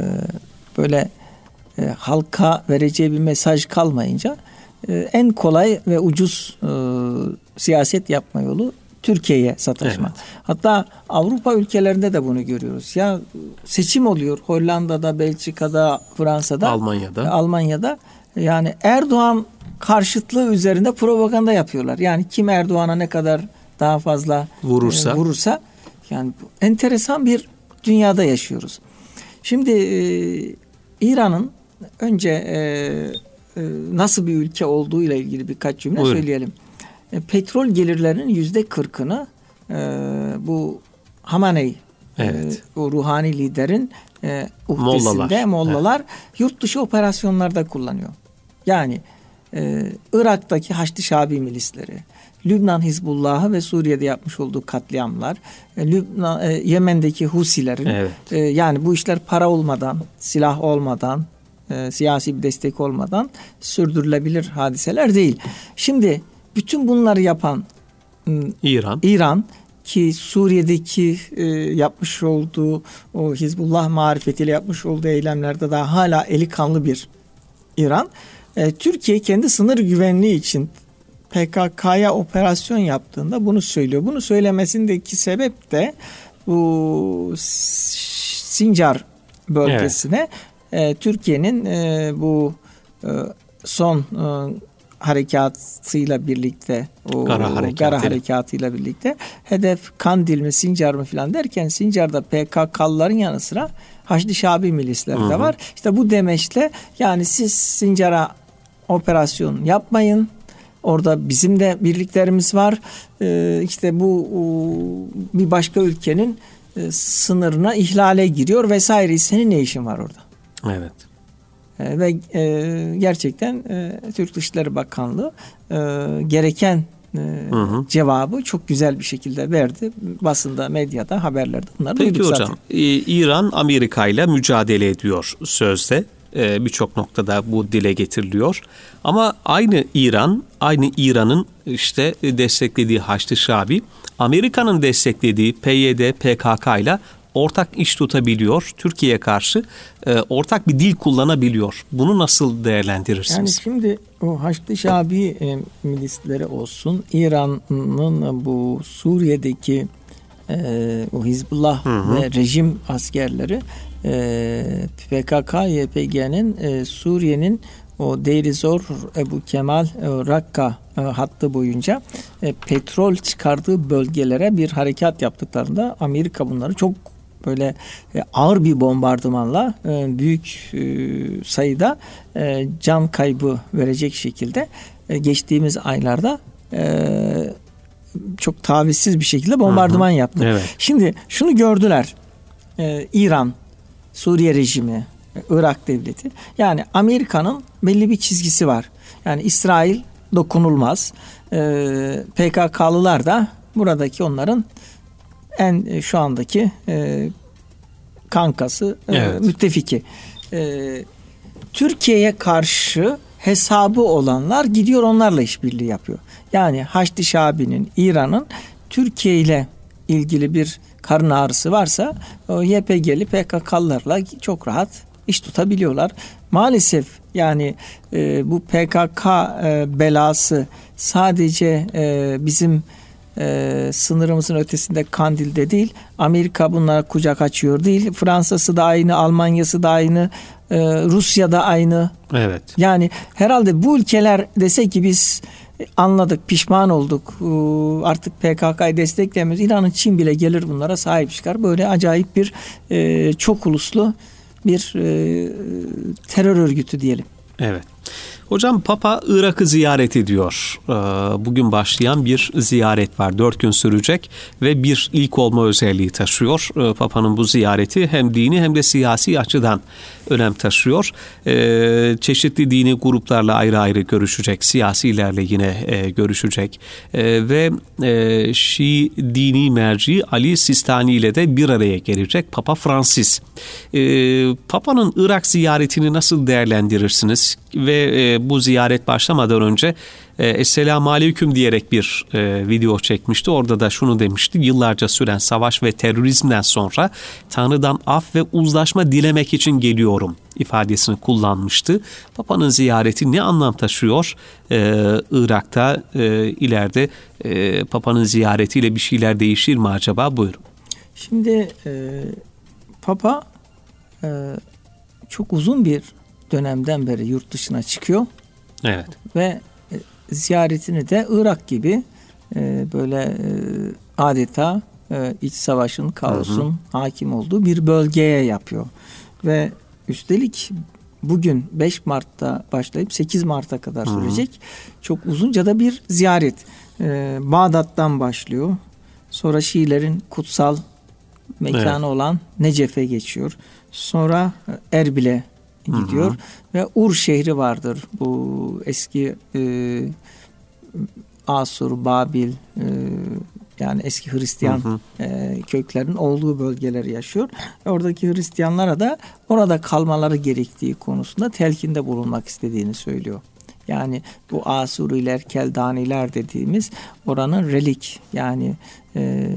S2: böyle e, halka vereceği bir mesaj kalmayınca e, en kolay ve ucuz e, siyaset yapma yolu Türkiye'ye sataşma. Evet. Hatta Avrupa ülkelerinde de bunu görüyoruz. Ya seçim oluyor Hollanda'da, Belçika'da, Fransa'da,
S1: Almanya'da.
S2: Almanya'da. Yani Erdoğan karşıtlığı üzerinde propaganda yapıyorlar. Yani kim Erdoğan'a ne kadar daha fazla
S1: vurursa,
S2: e, vurursa yani enteresan bir dünyada yaşıyoruz. Şimdi e, İran'ın önce e, e, nasıl bir ülke olduğu ile ilgili birkaç cümle Buyurun. söyleyelim. E, petrol gelirlerinin yüzde kırkını e, bu Hamaney, evet. e, o ruhani liderin e, uhdesinde Mollalar, Mollalar evet. yurt dışı operasyonlarda kullanıyor. Yani Ee, Irak'taki Haçlı Şabi milisleri, Lübnan Hizbullah'ı ve Suriye'de yapmış olduğu katliamlar, e, Lübnan, e, Yemen'deki Husilerin, evet. e, yani bu işler para olmadan, silah olmadan, e, siyasi bir destek olmadan sürdürülebilir hadiseler değil. Şimdi bütün bunları yapan
S1: İran,
S2: İran ki Suriye'deki e, yapmış olduğu o Hizbullah marifetiyle yapmış olduğu eylemlerde daha hala eli kanlı bir İran. Türkiye kendi sınır güvenliği için P K K'ya operasyon yaptığında bunu söylüyor. Bunu söylemesindeki sebep de bu Sincar bölgesine e, Türkiye'nin e, bu e, son e, harekatıyla birlikte, o
S1: Gara harekatı.
S2: Gara harekatıyla birlikte hedef Kandil mi Sincar mı falan derken, Sincar'da P K K'lıların yanı sıra Haçlı Şabi milisleri de var. İşte bu demeçle, yani siz Sincar'a operasyon yapmayın. Orada bizim de birliklerimiz var. Ee, işte bu bir başka ülkenin e, sınırına ihlale giriyor vesaire. Senin ne işin var orada?
S1: Evet.
S2: E, ve e, gerçekten e, Türk Dışişleri Bakanlığı e, gereken e, hı hı. cevabı çok güzel bir şekilde verdi. Basında, medyada, haberlerde bunları
S1: Peki
S2: duyduk
S1: hocam,
S2: zaten.
S1: e, İran Amerika ile mücadele ediyor sözde. E, birçok noktada bu dile getiriliyor. Ama aynı İran, aynı İran'ın işte desteklediği Haçlı Şabi, Amerika'nın desteklediği P Y D, P K K ile ortak iş tutabiliyor. Türkiye'ye karşı e, ortak bir dil kullanabiliyor. Bunu nasıl değerlendirirsiniz?
S2: Yani şimdi o Haçlı Şabi e, milisleri olsun, İran'ın bu Suriye'deki e, o Hizbullah hı hı. ve rejim askerleri, e, P K K Y P G'nin e, Suriye'nin o Deir Zor, Ebu Kemal, e, Rakka e, hattı boyunca e, petrol çıkardığı bölgelere bir harekat yaptıklarında Amerika bunları çok böyle e, ağır bir bombardımanla e, büyük e, sayıda e, can kaybı verecek şekilde e, geçtiğimiz aylarda e, çok tavizsiz bir şekilde bombardıman hı hı. yaptı. Evet. Şimdi şunu gördüler. E, İran, Suriye rejimi, Irak devleti. Yani Amerika'nın belli bir çizgisi var. Yani İsrail dokunulmaz. E, P K K'lılar da buradaki onların en e, şu andaki e, kankası, e, evet. müttefiki. E, Türkiye'ye karşı hesabı olanlar gidiyor onlarla işbirliği yapıyor. Yani Haçlı Şabi'nin, İran'ın Türkiye ile ilgili bir karın ağrısı varsa o Y P G'li P K K'lılarla çok rahat iş tutabiliyorlar. Maalesef yani e, bu P K K e, belası sadece e, bizim e, sınırımızın ötesinde Kandil'de değil, Amerika bunlara kucak açıyor değil. Fransa'sı da aynı, Almanya'sı da aynı, e, Rusya da aynı.
S1: Evet.
S2: Yani herhalde bu ülkeler dese ki biz anladık, pişman olduk, artık P K K'yı desteklemiyoruz, İran'ın Çin bile gelir bunlara sahip çıkar. Böyle acayip bir e, çok uluslu bir e, terör örgütü diyelim.
S1: Evet. Hocam, Papa Irak'ı ziyaret ediyor. Bugün başlayan bir ziyaret var. Dört gün sürecek ve bir ilk olma özelliği taşıyor. Papa'nın bu ziyareti hem dini hem de siyasi açıdan önem taşıyor. Çeşitli dini gruplarla ayrı ayrı görüşecek. Siyasilerle yine görüşecek. Ve Şii dini merci Ali Sistani ile de bir araya gelecek Papa Francis. Papa'nın Irak ziyaretini nasıl değerlendirirsiniz? Ve bu ziyaret başlamadan önce Esselamu Aleyküm diyerek bir e, video çekmişti. Orada da şunu demişti: yıllarca süren savaş ve terörizmden sonra Tanrı'dan af ve uzlaşma dilemek için geliyorum ifadesini kullanmıştı. Papa'nın ziyareti ne anlam taşıyor? Ee, Irak'ta e, ileride e, Papa'nın ziyaretiyle bir şeyler değişir mi acaba? Buyurun.
S2: Şimdi e, Papa e, çok uzun bir dönemden beri yurt dışına çıkıyor.
S1: Evet.
S2: Ve e, ziyaretini de Irak gibi e, böyle e, adeta e, iç savaşın, kaosun hı hı. hakim olduğu bir bölgeye yapıyor. Ve üstelik bugün beş Mart'ta başlayıp sekiz Mart'a kadar sürecek hı hı. çok uzunca da bir ziyaret. E, Bağdat'tan başlıyor. Sonra Şiilerin kutsal mekanı evet. olan Necef'e geçiyor. Sonra Erbil'e gidiyor. Hı hı. Ve Ur şehri vardır. Bu eski e, Asur, Babil e, yani eski Hristiyan hı hı. E, köklerin olduğu bölgeleri yaşıyor. Ve oradaki Hristiyanlara da orada kalmaları gerektiği konusunda telkinde bulunmak istediğini söylüyor. Yani bu Asuriler, Keldaniler dediğimiz oranın relik yani e,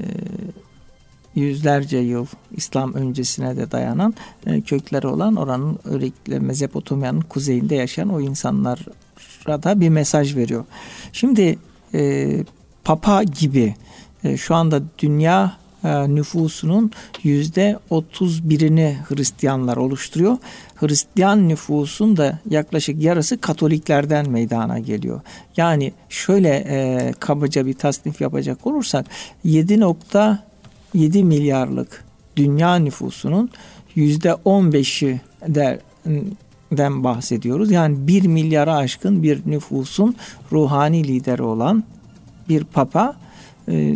S2: yüzlerce yıl İslam öncesine de dayanan e, kökleri olan oranın özellikle Mezopotamya'nın kuzeyinde yaşayan o insanlara da bir mesaj veriyor. Şimdi e, Papa gibi e, şu anda dünya e, e, nüfusunun yüzde otuz birini Hristiyanlar oluşturuyor. Hristiyan nüfusun da yaklaşık yarısı Katoliklerden meydana geliyor. Yani şöyle e, kabaca bir tasnif yapacak olursak yedi nokta yedi milyarlık dünya nüfusunun yüzde on beşi de den bahsediyoruz. Yani bir milyara aşkın bir nüfusun ruhani lideri olan bir papa e,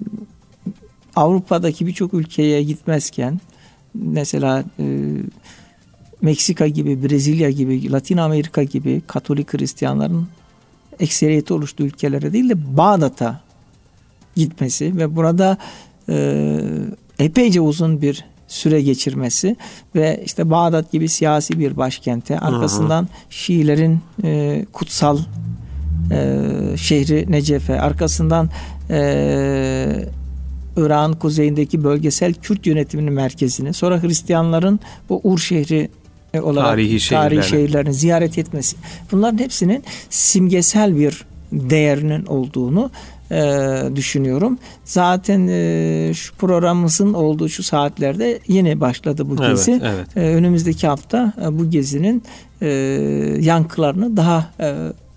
S2: Avrupa'daki birçok ülkeye gitmezken mesela e, Meksika gibi, Brezilya gibi, Latin Amerika gibi Katolik Hristiyanların ekseriyeti oluştuğu ülkelere değil de Bağdat'a gitmesi ve burada e, epeyce uzun bir süre geçirmesi ve işte Bağdat gibi siyasi bir başkente, arkasından hı hı. Şiilerin e, kutsal e, şehri Necef'e, arkasından e, Irak'ın kuzeyindeki bölgesel Kürt yönetiminin merkezini, sonra Hristiyanların bu Ur şehri olarak tarihi, tarihi şehirlerini ziyaret etmesi. Bunların hepsinin simgesel bir değerinin olduğunu e, düşünüyorum. Zaten e, şu programımızın olduğu şu saatlerde yeni başladı bu gezi. Evet, evet. E, önümüzdeki hafta e, bu gezinin e, yankılarını daha e,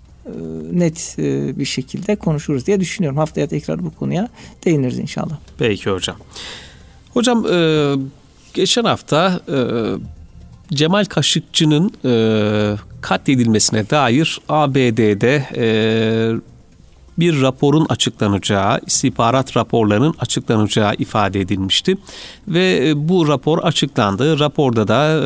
S2: net e, bir şekilde konuşuruz diye düşünüyorum. Haftaya tekrar bu konuya değiniriz inşallah.
S1: Peki hocam. Hocam e, geçen hafta e, Cemal Kaşıkçı'nın e, katledilmesine dair A B D'de e, bir raporun açıklanacağı, istihbarat raporlarının açıklanacağı ifade edilmişti. Ve bu rapor açıklandı. Raporda da e,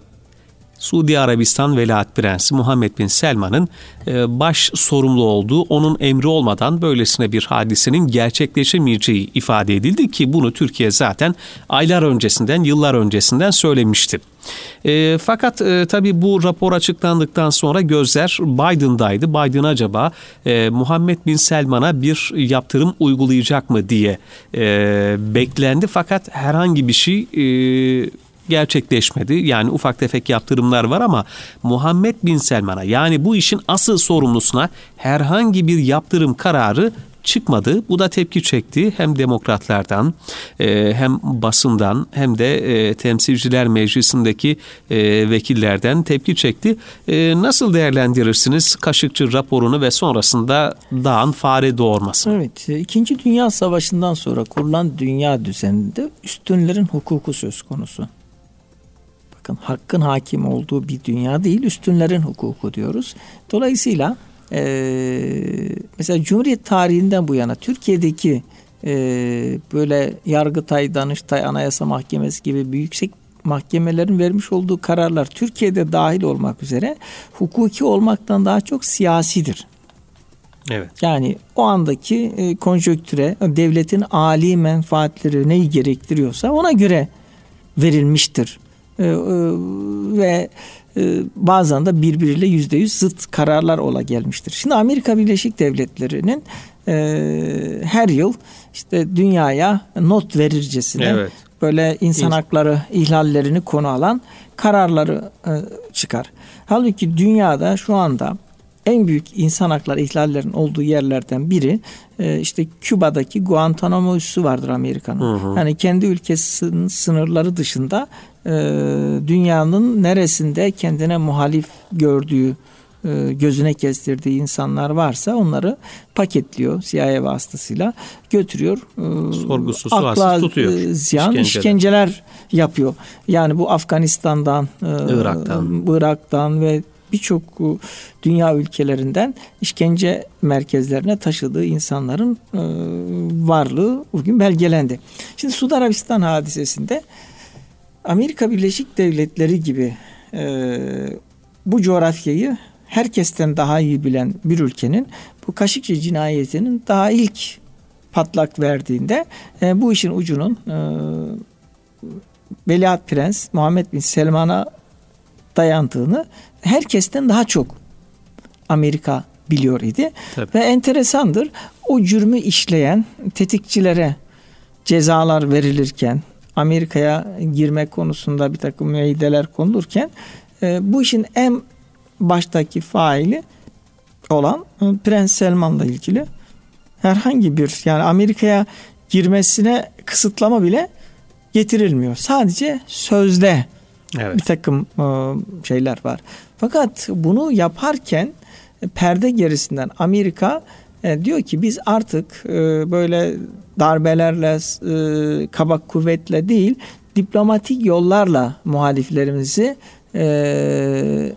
S1: Suudi Arabistan Veliaht Prensi Muhammed Bin Selman'ın e, baş sorumlu olduğu, onun emri olmadan böylesine bir hadisenin gerçekleşemeyeceği ifade edildi ki bunu Türkiye zaten aylar öncesinden, yıllar öncesinden söylemişti. E, fakat e, tabii bu rapor açıklandıktan sonra gözler Biden'daydı. Biden acaba e, Muhammed Bin Selman'a bir yaptırım uygulayacak mı diye e, beklendi. Fakat herhangi bir şey e, gerçekleşmedi. Yani ufak tefek yaptırımlar var ama Muhammed Bin Selman'a, yani bu işin asıl sorumlusuna herhangi bir yaptırım kararı çıkmadı. Bu da tepki çekti. Hem demokratlardan hem basından hem de Temsilciler Meclisi'ndeki vekillerden tepki çekti. Nasıl değerlendirirsiniz Kaşıkçı raporunu ve sonrasında dağın fare doğurmasını?
S2: Evet. İkinci Dünya Savaşı'ndan sonra kurulan dünya düzeninde üstünlerin hukuku söz konusu. Bakın, hakkın hakim olduğu bir dünya değil, üstünlerin hukuku diyoruz. Dolayısıyla Ee, mesela Cumhuriyet tarihinden bu yana Türkiye'deki e, böyle Yargıtay, Danıştay, Anayasa Mahkemesi gibi büyük yüksek mahkemelerin vermiş olduğu kararlar Türkiye'de dahil olmak üzere hukuki olmaktan daha çok siyasidir.
S1: Evet.
S2: Yani o andaki e, konjonktüre, devletin âli menfaatleri neyi gerektiriyorsa ona göre verilmiştir. E, e, ve bazen de birbiriyle yüzde yüz zıt kararlar ola gelmiştir. Şimdi Amerika Birleşik Devletleri'nin e, her yıl işte dünyaya not verircesine evet. böyle insan hakları ihlallerini konu alan kararları e, çıkar. Halbuki dünyada şu anda en büyük insan hakları ihlallerinin olduğu yerlerden biri e, işte Küba'daki Guantanamo üssü vardır Amerika'nın. Hı hı. Yani kendi ülkesinin sınırları dışında e, dünyanın neresinde kendine muhalif gördüğü, e, gözüne kestirdiği insanlar varsa onları paketliyor, C I A vasıtasıyla götürüyor. E,
S1: Sorgusuz sualsiz tutuyor.
S2: E, ziyan işkenceler. işkenceler yapıyor. Yani bu Afganistan'dan, e,
S1: Irak'tan,
S2: Irak'tan ve birçok dünya ülkelerinden işkence merkezlerine taşıdığı insanların e, varlığı bugün belgelendi. Şimdi Suudi Arabistan hadisesinde Amerika Birleşik Devletleri gibi e, bu coğrafyayı herkesten daha iyi bilen bir ülkenin bu Kaşıkçı cinayetinin daha ilk patlak verdiğinde e, bu işin ucunun e, Veliaht Prens Muhammed Bin Selman'a dayandığını herkesten daha çok Amerika biliyor idi. Tabii. Ve enteresandır, o cürmü işleyen tetikçilere cezalar verilirken, Amerika'ya girme konusunda bir takım müeyyideler konulurken e, bu işin en baştaki faili olan Prens Selman'la ilgili herhangi bir, yani Amerika'ya girmesine kısıtlama bile getirilmiyor. Sadece sözde evet. bir takım e, şeyler var. Fakat bunu yaparken perde gerisinden Amerika e, diyor ki biz artık e, böyle darbelerle, e, kaba kuvvetle değil, diplomatik yollarla muhaliflerimizi e,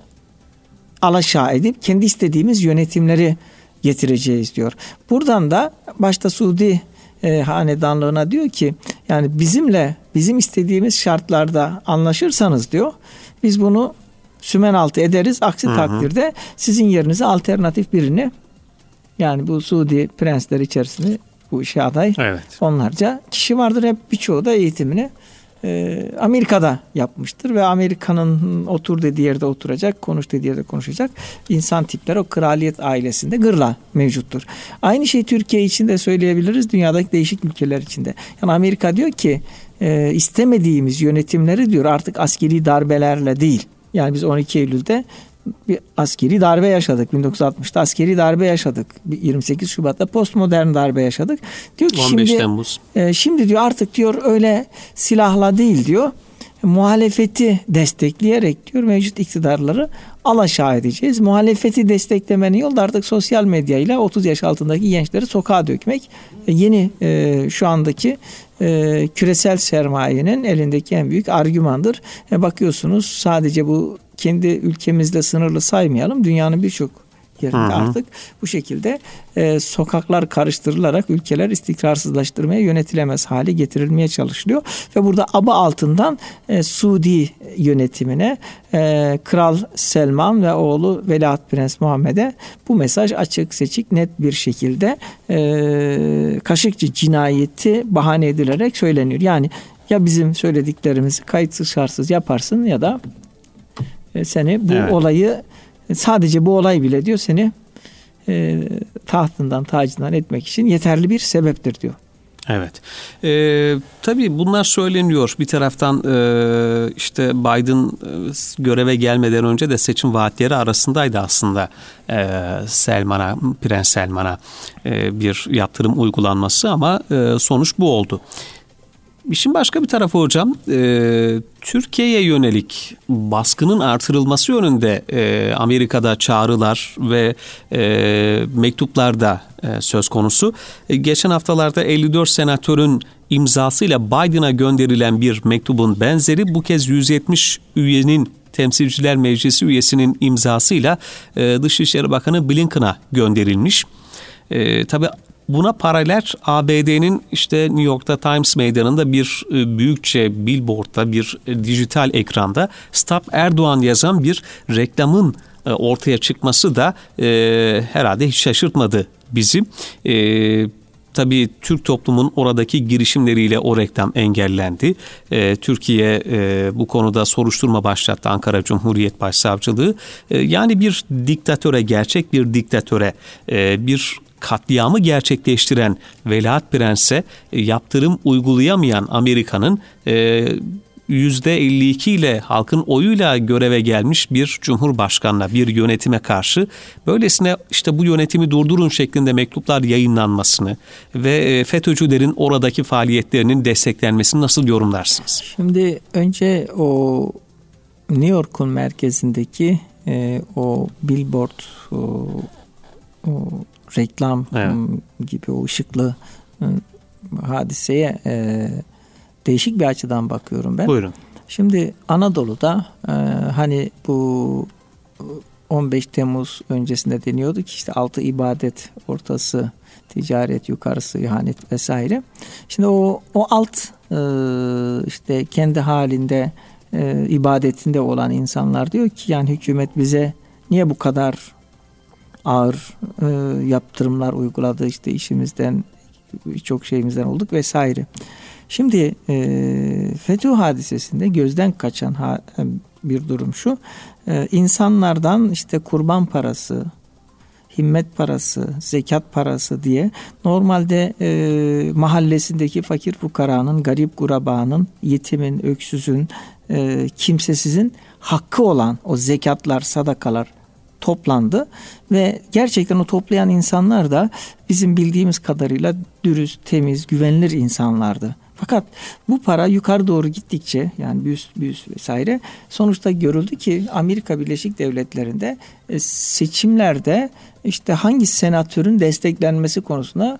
S2: alaşağı edip kendi istediğimiz yönetimleri getireceğiz diyor. Buradan da başta Suudi e, hanedanlığına diyor ki yani bizimle bizim istediğimiz şartlarda anlaşırsanız diyor biz bunu sümen altı ederiz. Aksi hı hı. takdirde sizin yerinize alternatif birini, yani bu Suudi prensler içerisinde bu işe aday evet. onlarca kişi vardır. Hep birçoğu da eğitimini e, Amerika'da yapmıştır ve Amerika'nın otur dediği yerde oturacak, konuş dediği yerde konuşacak insan tipler o kraliyet ailesinde gırla mevcuttur. Aynı şey Türkiye için de söyleyebiliriz, dünyadaki değişik ülkeler için de. Yani Amerika diyor ki e, istemediğimiz yönetimleri diyor artık askeri darbelerle değil. Yani biz on iki Eylül'de bir askeri darbe yaşadık. bin dokuz yüz altmışta askeri darbe yaşadık. yirmi sekiz Şubat'ta postmodern darbe yaşadık. Diyor ki
S1: on beş
S2: şimdi
S1: Temmuz.
S2: E, şimdi diyor artık diyor öyle silahla değil diyor. Muhalefeti destekleyerek diyor mevcut iktidarları alaşağı edeceğiz. Muhalefeti desteklemenin yolu da artık sosyal medyayla otuz yaş altındaki gençleri sokağa dökmek. E, yeni e, şu andaki e, küresel sermayenin elindeki en büyük argümandır. E, bakıyorsunuz sadece bu kendi ülkemizle sınırlı saymayalım. Dünyanın birçok yerinde hı hı. artık bu şekilde e, sokaklar karıştırılarak ülkeler istikrarsızlaştırmaya, yönetilemez hale getirilmeye çalışılıyor. Ve burada aba altından e, Suudi yönetimine e, Kral Selman ve oğlu Veliaht Prens Muhammed'e bu mesaj açık, seçik, net bir şekilde e, Kaşıkçı cinayeti bahane edilerek söyleniyor. Yani ya bizim söylediklerimizi kayıtsız şartsız yaparsın ya da seni bu evet. olayı sadece bu olay bile diyor seni e, tahtından tacından etmek için yeterli bir sebeptir diyor.
S1: Evet. Ee, tabii bunlar söyleniyor. Bir taraftan e, işte Biden e, göreve gelmeden önce de seçim vaatleri arasındaydı aslında e, Selman'a, Prens Selman'a e, bir yaptırım uygulanması ama e, sonuç bu oldu. İşin başka bir tarafı hocam, e, Türkiye'ye yönelik baskının artırılması yönünde e, Amerika'da çağrılar ve e, mektuplar da e, söz konusu. E, geçen haftalarda elli dört senatörün imzasıyla Biden'a gönderilen bir mektubun benzeri bu kez yüz yetmiş üyenin Temsilciler Meclisi üyesinin imzasıyla e, Dışişleri Bakanı Blinken'a gönderilmiş. E, tabii buna paralel A B D'nin işte New York'ta Times Meydanı'nda bir e, büyükçe billboardta bir e, dijital ekranda Stop Erdoğan yazan bir reklamın e, ortaya çıkması da e, herhalde hiç şaşırtmadı bizi. E, Tabii Türk toplumun oradaki girişimleriyle o reklam engellendi. E, Türkiye e, bu konuda soruşturma başlattı, Ankara Cumhuriyet Başsavcılığı. E, yani bir diktatöre, gerçek bir diktatöre, e, bir katliamı gerçekleştiren Veliaht Prens'e yaptırım uygulayamayan Amerika'nın e, yüzde elli iki ile halkın oyuyla göreve gelmiş bir cumhurbaşkanına, bir yönetime karşı böylesine işte bu yönetimi durdurun şeklinde mektuplar yayınlanmasını ve FETÖ'cülerin oradaki faaliyetlerinin desteklenmesini nasıl yorumlarsınız?
S2: Şimdi önce o New York'un merkezindeki e, o billboard, o, o reklam evet. gibi o ışıklı hadiseye e, değişik bir açıdan bakıyorum ben.
S1: Buyurun.
S2: Şimdi Anadolu'da e, hani bu on beş Temmuz öncesinde deniyordu ki işte altı ibadet, ortası ticaret, yukarısı ihanet vesaire. Şimdi o o alt e, işte kendi halinde e, ibadetinde olan insanlar diyor ki yani hükümet bize niye bu kadar ağır e, yaptırımlar uyguladı, işte işimizden çok şeyimizden olduk vesaire. Şimdi e, FETÖ hadisesinde gözden kaçan ha, bir durum şu. E, insanlardan işte kurban parası, himmet parası, zekat parası diye normalde e, mahallesindeki fakir fukaranın, garip gurabanın, yetimin, öksüzün, e, kimsesizin hakkı olan o zekatlar, sadakalar toplandı ve gerçekten o toplayan insanlar da bizim bildiğimiz kadarıyla dürüst, temiz, güvenilir insanlardı. Fakat bu para yukarı doğru gittikçe yani büyüs, büyüs vesaire sonuçta görüldü ki Amerika Birleşik Devletleri'nde seçimlerde işte hangi senatörün desteklenmesi konusunda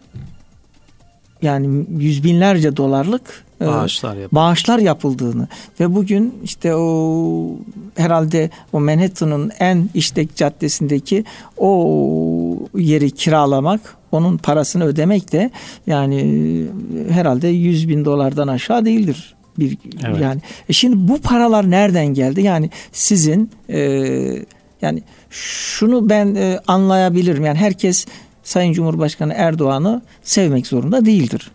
S2: yani yüz binlerce dolarlık
S1: bağışlar,
S2: e, bağışlar yapıldığını ve bugün işte o herhalde o Manhattan'ın en işlek caddesindeki o yeri kiralamak, onun parasını ödemek de yani herhalde yüz bin dolardan aşağı değildir. Bir,
S1: evet.
S2: Yani e şimdi bu paralar nereden geldi? Yani sizin e, yani şunu ben e, anlayabilirim. Yani herkes Sayın Cumhurbaşkanı Erdoğan'ı sevmek zorunda değildir.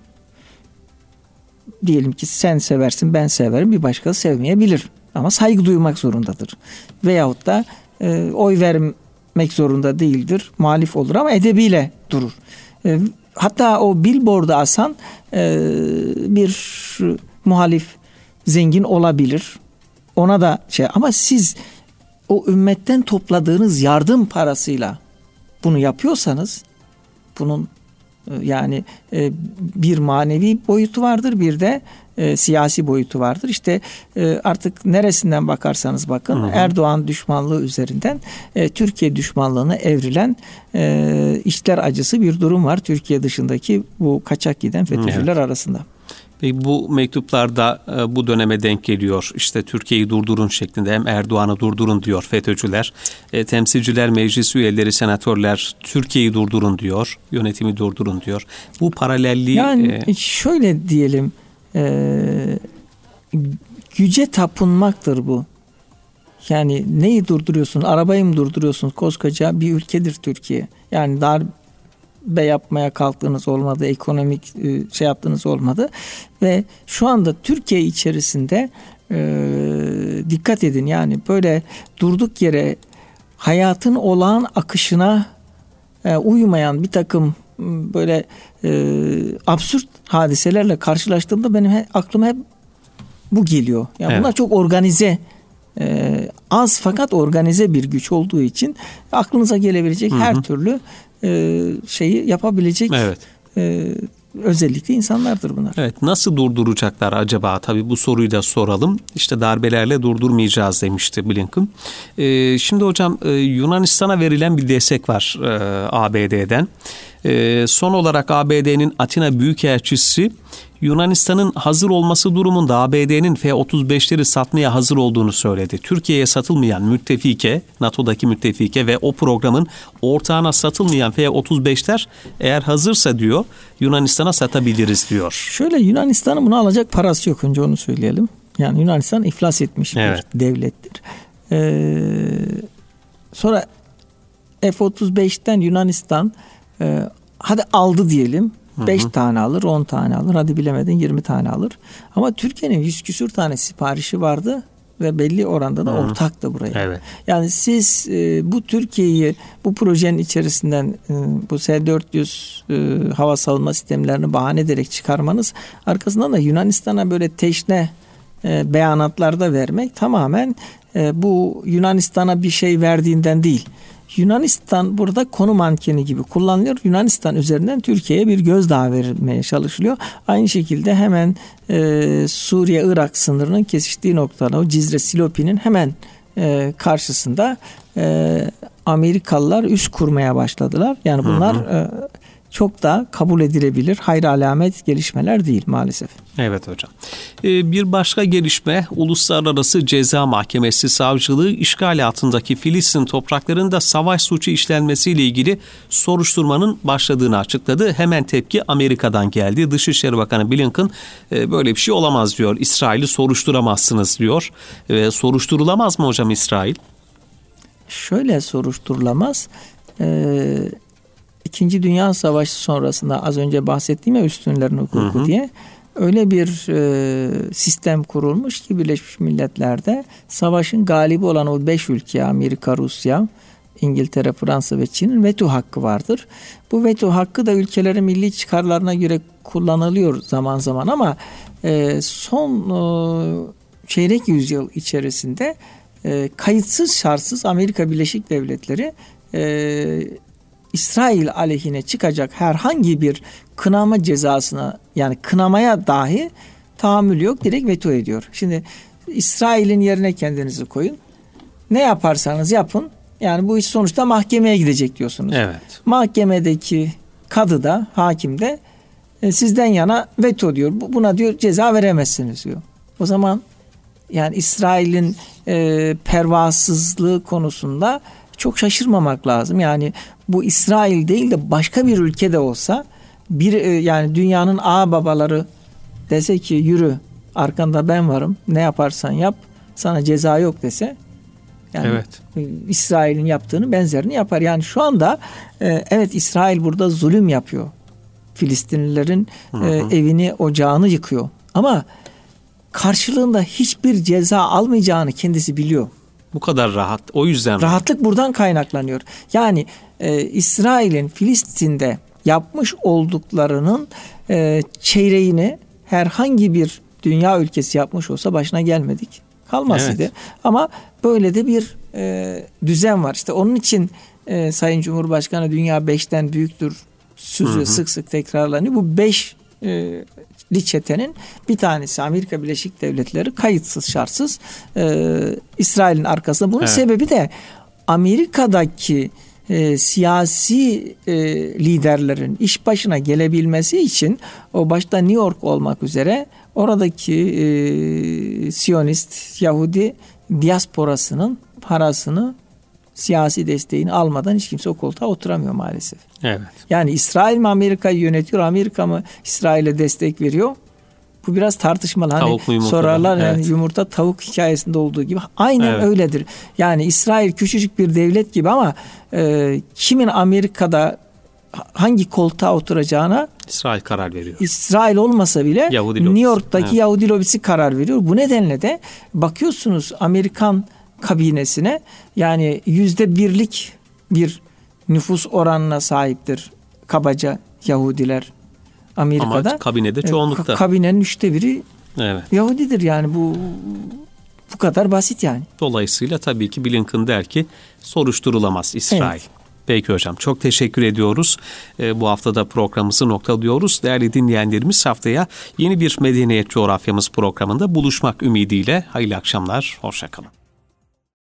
S2: Diyelim ki sen seversin, ben severim, bir başkası sevmeyebilir. Ama saygı duymak zorundadır. Veyahut da e, oy vermek zorunda değildir. Muhalif olur ama edebiyle durur. E, hatta o billboard'u asan e, bir muhalif zengin olabilir. Ona da şey ama siz o ümmetten topladığınız yardım parasıyla bunu yapıyorsanız bunun yani e, bir manevi boyutu vardır, bir de e, siyasi boyutu vardır. İşte e, artık neresinden bakarsanız bakın, hı hı. Erdoğan düşmanlığı üzerinden e, Türkiye düşmanlığına evrilen e, içler acısı bir durum var Türkiye dışındaki bu kaçak giden FETÖ'cüler, evet. arasında.
S1: Ve bu mektuplarda e, bu döneme denk geliyor. İşte Türkiye'yi durdurun şeklinde, hem Erdoğan'ı durdurun diyor FETÖ'cüler. E, temsilciler meclis üyeleri, senatörler Türkiye'yi durdurun diyor. Yönetimi durdurun diyor. Bu paralelliği...
S2: Yani
S1: e,
S2: şöyle diyelim, e, güce tapınmaktır bu. Yani neyi durduruyorsun? Arabayı mı durduruyorsun? Koskoca bir ülkedir Türkiye. Yani dar be yapmaya kalktığınız olmadı, ekonomik şey yaptığınız olmadı ve şu anda Türkiye içerisinde e, dikkat edin, yani böyle durduk yere hayatın olağan akışına e, uymayan bir takım böyle e, absürt hadiselerle karşılaştığımda benim he, aklıma hep bu geliyor. Yani evet. Bunlar çok organize, e, az fakat organize bir güç olduğu için aklınıza gelebilecek, hı hı. her türlü Ee, şeyi yapabilecek, evet. e, özellikle insanlardır bunlar.
S1: Evet, nasıl durduracaklar acaba? Tabii bu soruyu da soralım. İşte darbelerle durdurmayacağız demişti Blinken. Ee, şimdi hocam e, Yunanistan'a verilen bir destek var e, A B D'den. E, son olarak A B D'nin Atina Büyükelçisi Yunanistan'ın hazır olması durumunda A B D'nin F otuz beşleri satmaya hazır olduğunu söyledi. Türkiye'ye satılmayan müttefike, NATO'daki müttefike ve o programın ortağına satılmayan F otuz beşler eğer hazırsa diyor Yunanistan'a satabiliriz diyor.
S2: Şöyle, Yunanistan'ın bunu alacak parası yok, önce onu söyleyelim. Yani Yunanistan iflas etmiş evet. bir devlettir. Ee, sonra F otuz beşten Yunanistan e, hadi aldı diyelim. beş tane alır, on tane alır, hadi bilemedin yirmi tane alır. Ama Türkiye'nin yüz küsür tane siparişi vardı ve belli oranda da ortaktı buraya. Evet. Yani siz e, bu Türkiye'yi bu projenin içerisinden e, bu S dört yüz e, hava savunma sistemlerini bahane ederek çıkarmanız, arkasından da Yunanistan'a böyle teşne e, beyanatlarda vermek tamamen e, bu Yunanistan'a bir şey verdiğinden değil. Yunanistan burada konu mankeni gibi kullanılıyor. Yunanistan üzerinden Türkiye'ye bir gözdağı verilmeye çalışılıyor. Aynı şekilde hemen e, Suriye-Irak sınırının kesiştiği noktada o Cizre Silopi'nin hemen e, karşısında e, Amerikalılar üs kurmaya başladılar. Yani bunlar hı hı. E, çok da kabul edilebilir, hayır alamet gelişmeler değil maalesef.
S1: Evet hocam. Ee, bir başka gelişme, Uluslararası Ceza Mahkemesi Savcılığı işgal altındaki Filistin topraklarında savaş suçu işlenmesiyle ilgili soruşturmanın başladığını açıkladı. Hemen tepki Amerika'dan geldi. Dışişleri Bakanı Blinken e, böyle bir şey olamaz diyor. İsrail'i soruşturamazsınız diyor. E, soruşturulamaz mı hocam İsrail?
S2: Şöyle soruşturulamaz. Eee İkinci Dünya Savaşı sonrasında az önce bahsettiğim ya üstünlerin hukuku hı hı. diye öyle bir e, sistem kurulmuş ki Birleşmiş Milletler'de savaşın galibi olan o beş ülke, Amerika, Rusya, İngiltere, Fransa ve Çin'in veto hakkı vardır. Bu veto hakkı da ülkelerin milli çıkarlarına göre kullanılıyor zaman zaman ama e, son e, çeyrek yüzyıl içerisinde e, kayıtsız şartsız Amerika Birleşik Devletleri e, İsrail aleyhine çıkacak herhangi bir kınama cezasına, yani kınamaya dahi tahammül yok. Direkt veto ediyor. Şimdi İsrail'in yerine kendinizi koyun. Ne yaparsanız yapın. Yani bu iş sonuçta mahkemeye gidecek diyorsunuz.
S1: Evet.
S2: Mahkemedeki kadı da, hakim de e, sizden yana veto diyor. Buna diyor ceza veremezsiniz diyor. O zaman yani İsrail'in e, pervasızlığı konusunda çok şaşırmamak lazım. Yani bu İsrail değil de başka bir ülkede olsa, bir e, yani dünyanın ağ babaları dese ki yürü, arkanda ben varım, ne yaparsan yap, sana ceza yok dese, yani
S1: evet.
S2: İsrail'in yaptığını benzerini yapar. Yani şu anda e, evet İsrail burada zulüm yapıyor. Filistinlilerin hı hı. E, evini, ocağını yıkıyor. Ama karşılığında hiçbir ceza almayacağını kendisi biliyor.
S1: Bu kadar rahat. O yüzden
S2: rahatlık rahat. Buradan kaynaklanıyor. Yani e, İsrail'in Filistin'de yapmış olduklarının e, çeyreğini herhangi bir dünya ülkesi yapmış olsa başına gelmedik. Kalmasıydı. Evet. Ama böyle de bir e, düzen var. İşte onun için e, Sayın Cumhurbaşkanı dünya beşten büyüktür sözü hı hı. sık sık tekrarlanıyor. Bu beş e, li çetenin bir tanesi Amerika Birleşik Devletleri kayıtsız şartsız e, İsrail'in arkasında. Bunun evet. sebebi de Amerika'daki e, siyasi e, liderlerin iş başına gelebilmesi için, o başta New York olmak üzere oradaki e, Siyonist Yahudi diasporasının parasını, siyasi desteğini almadan hiç kimse o koltuğa oturamıyor maalesef.
S1: Evet.
S2: Yani İsrail mi Amerika'yı yönetiyor, Amerika mı İsrail'e destek veriyor? Bu biraz tartışmalı. Hani sorarlar evet. yani yumurta tavuk hikayesinde olduğu gibi. Aynen evet. öyledir. Yani İsrail küçücük bir devlet gibi ama e, kimin Amerika'da hangi koltuğa oturacağına
S1: İsrail karar veriyor.
S2: İsrail olmasa bile
S1: Yahudi
S2: New York'taki
S1: evet.
S2: Yahudi lobisi karar veriyor. Bu nedenle de bakıyorsunuz Amerikan kabinesine, yani yüzde birlik bir nüfus oranına sahiptir kabaca Yahudiler Amerika'da.
S1: Ama kabinede çoğunlukta.
S2: Kabinenin üçte biri
S1: evet.
S2: Yahudidir, yani bu bu kadar basit yani.
S1: Dolayısıyla tabii ki Blinken der ki soruşturulamaz İsrail. Evet. Peki hocam, çok teşekkür ediyoruz. Ee, bu haftada programımızı noktalıyoruz. Değerli dinleyenlerimiz, haftaya yeni bir Medeniyet Coğrafyamız programında buluşmak ümidiyle hayırlı akşamlar, hoşça kalın.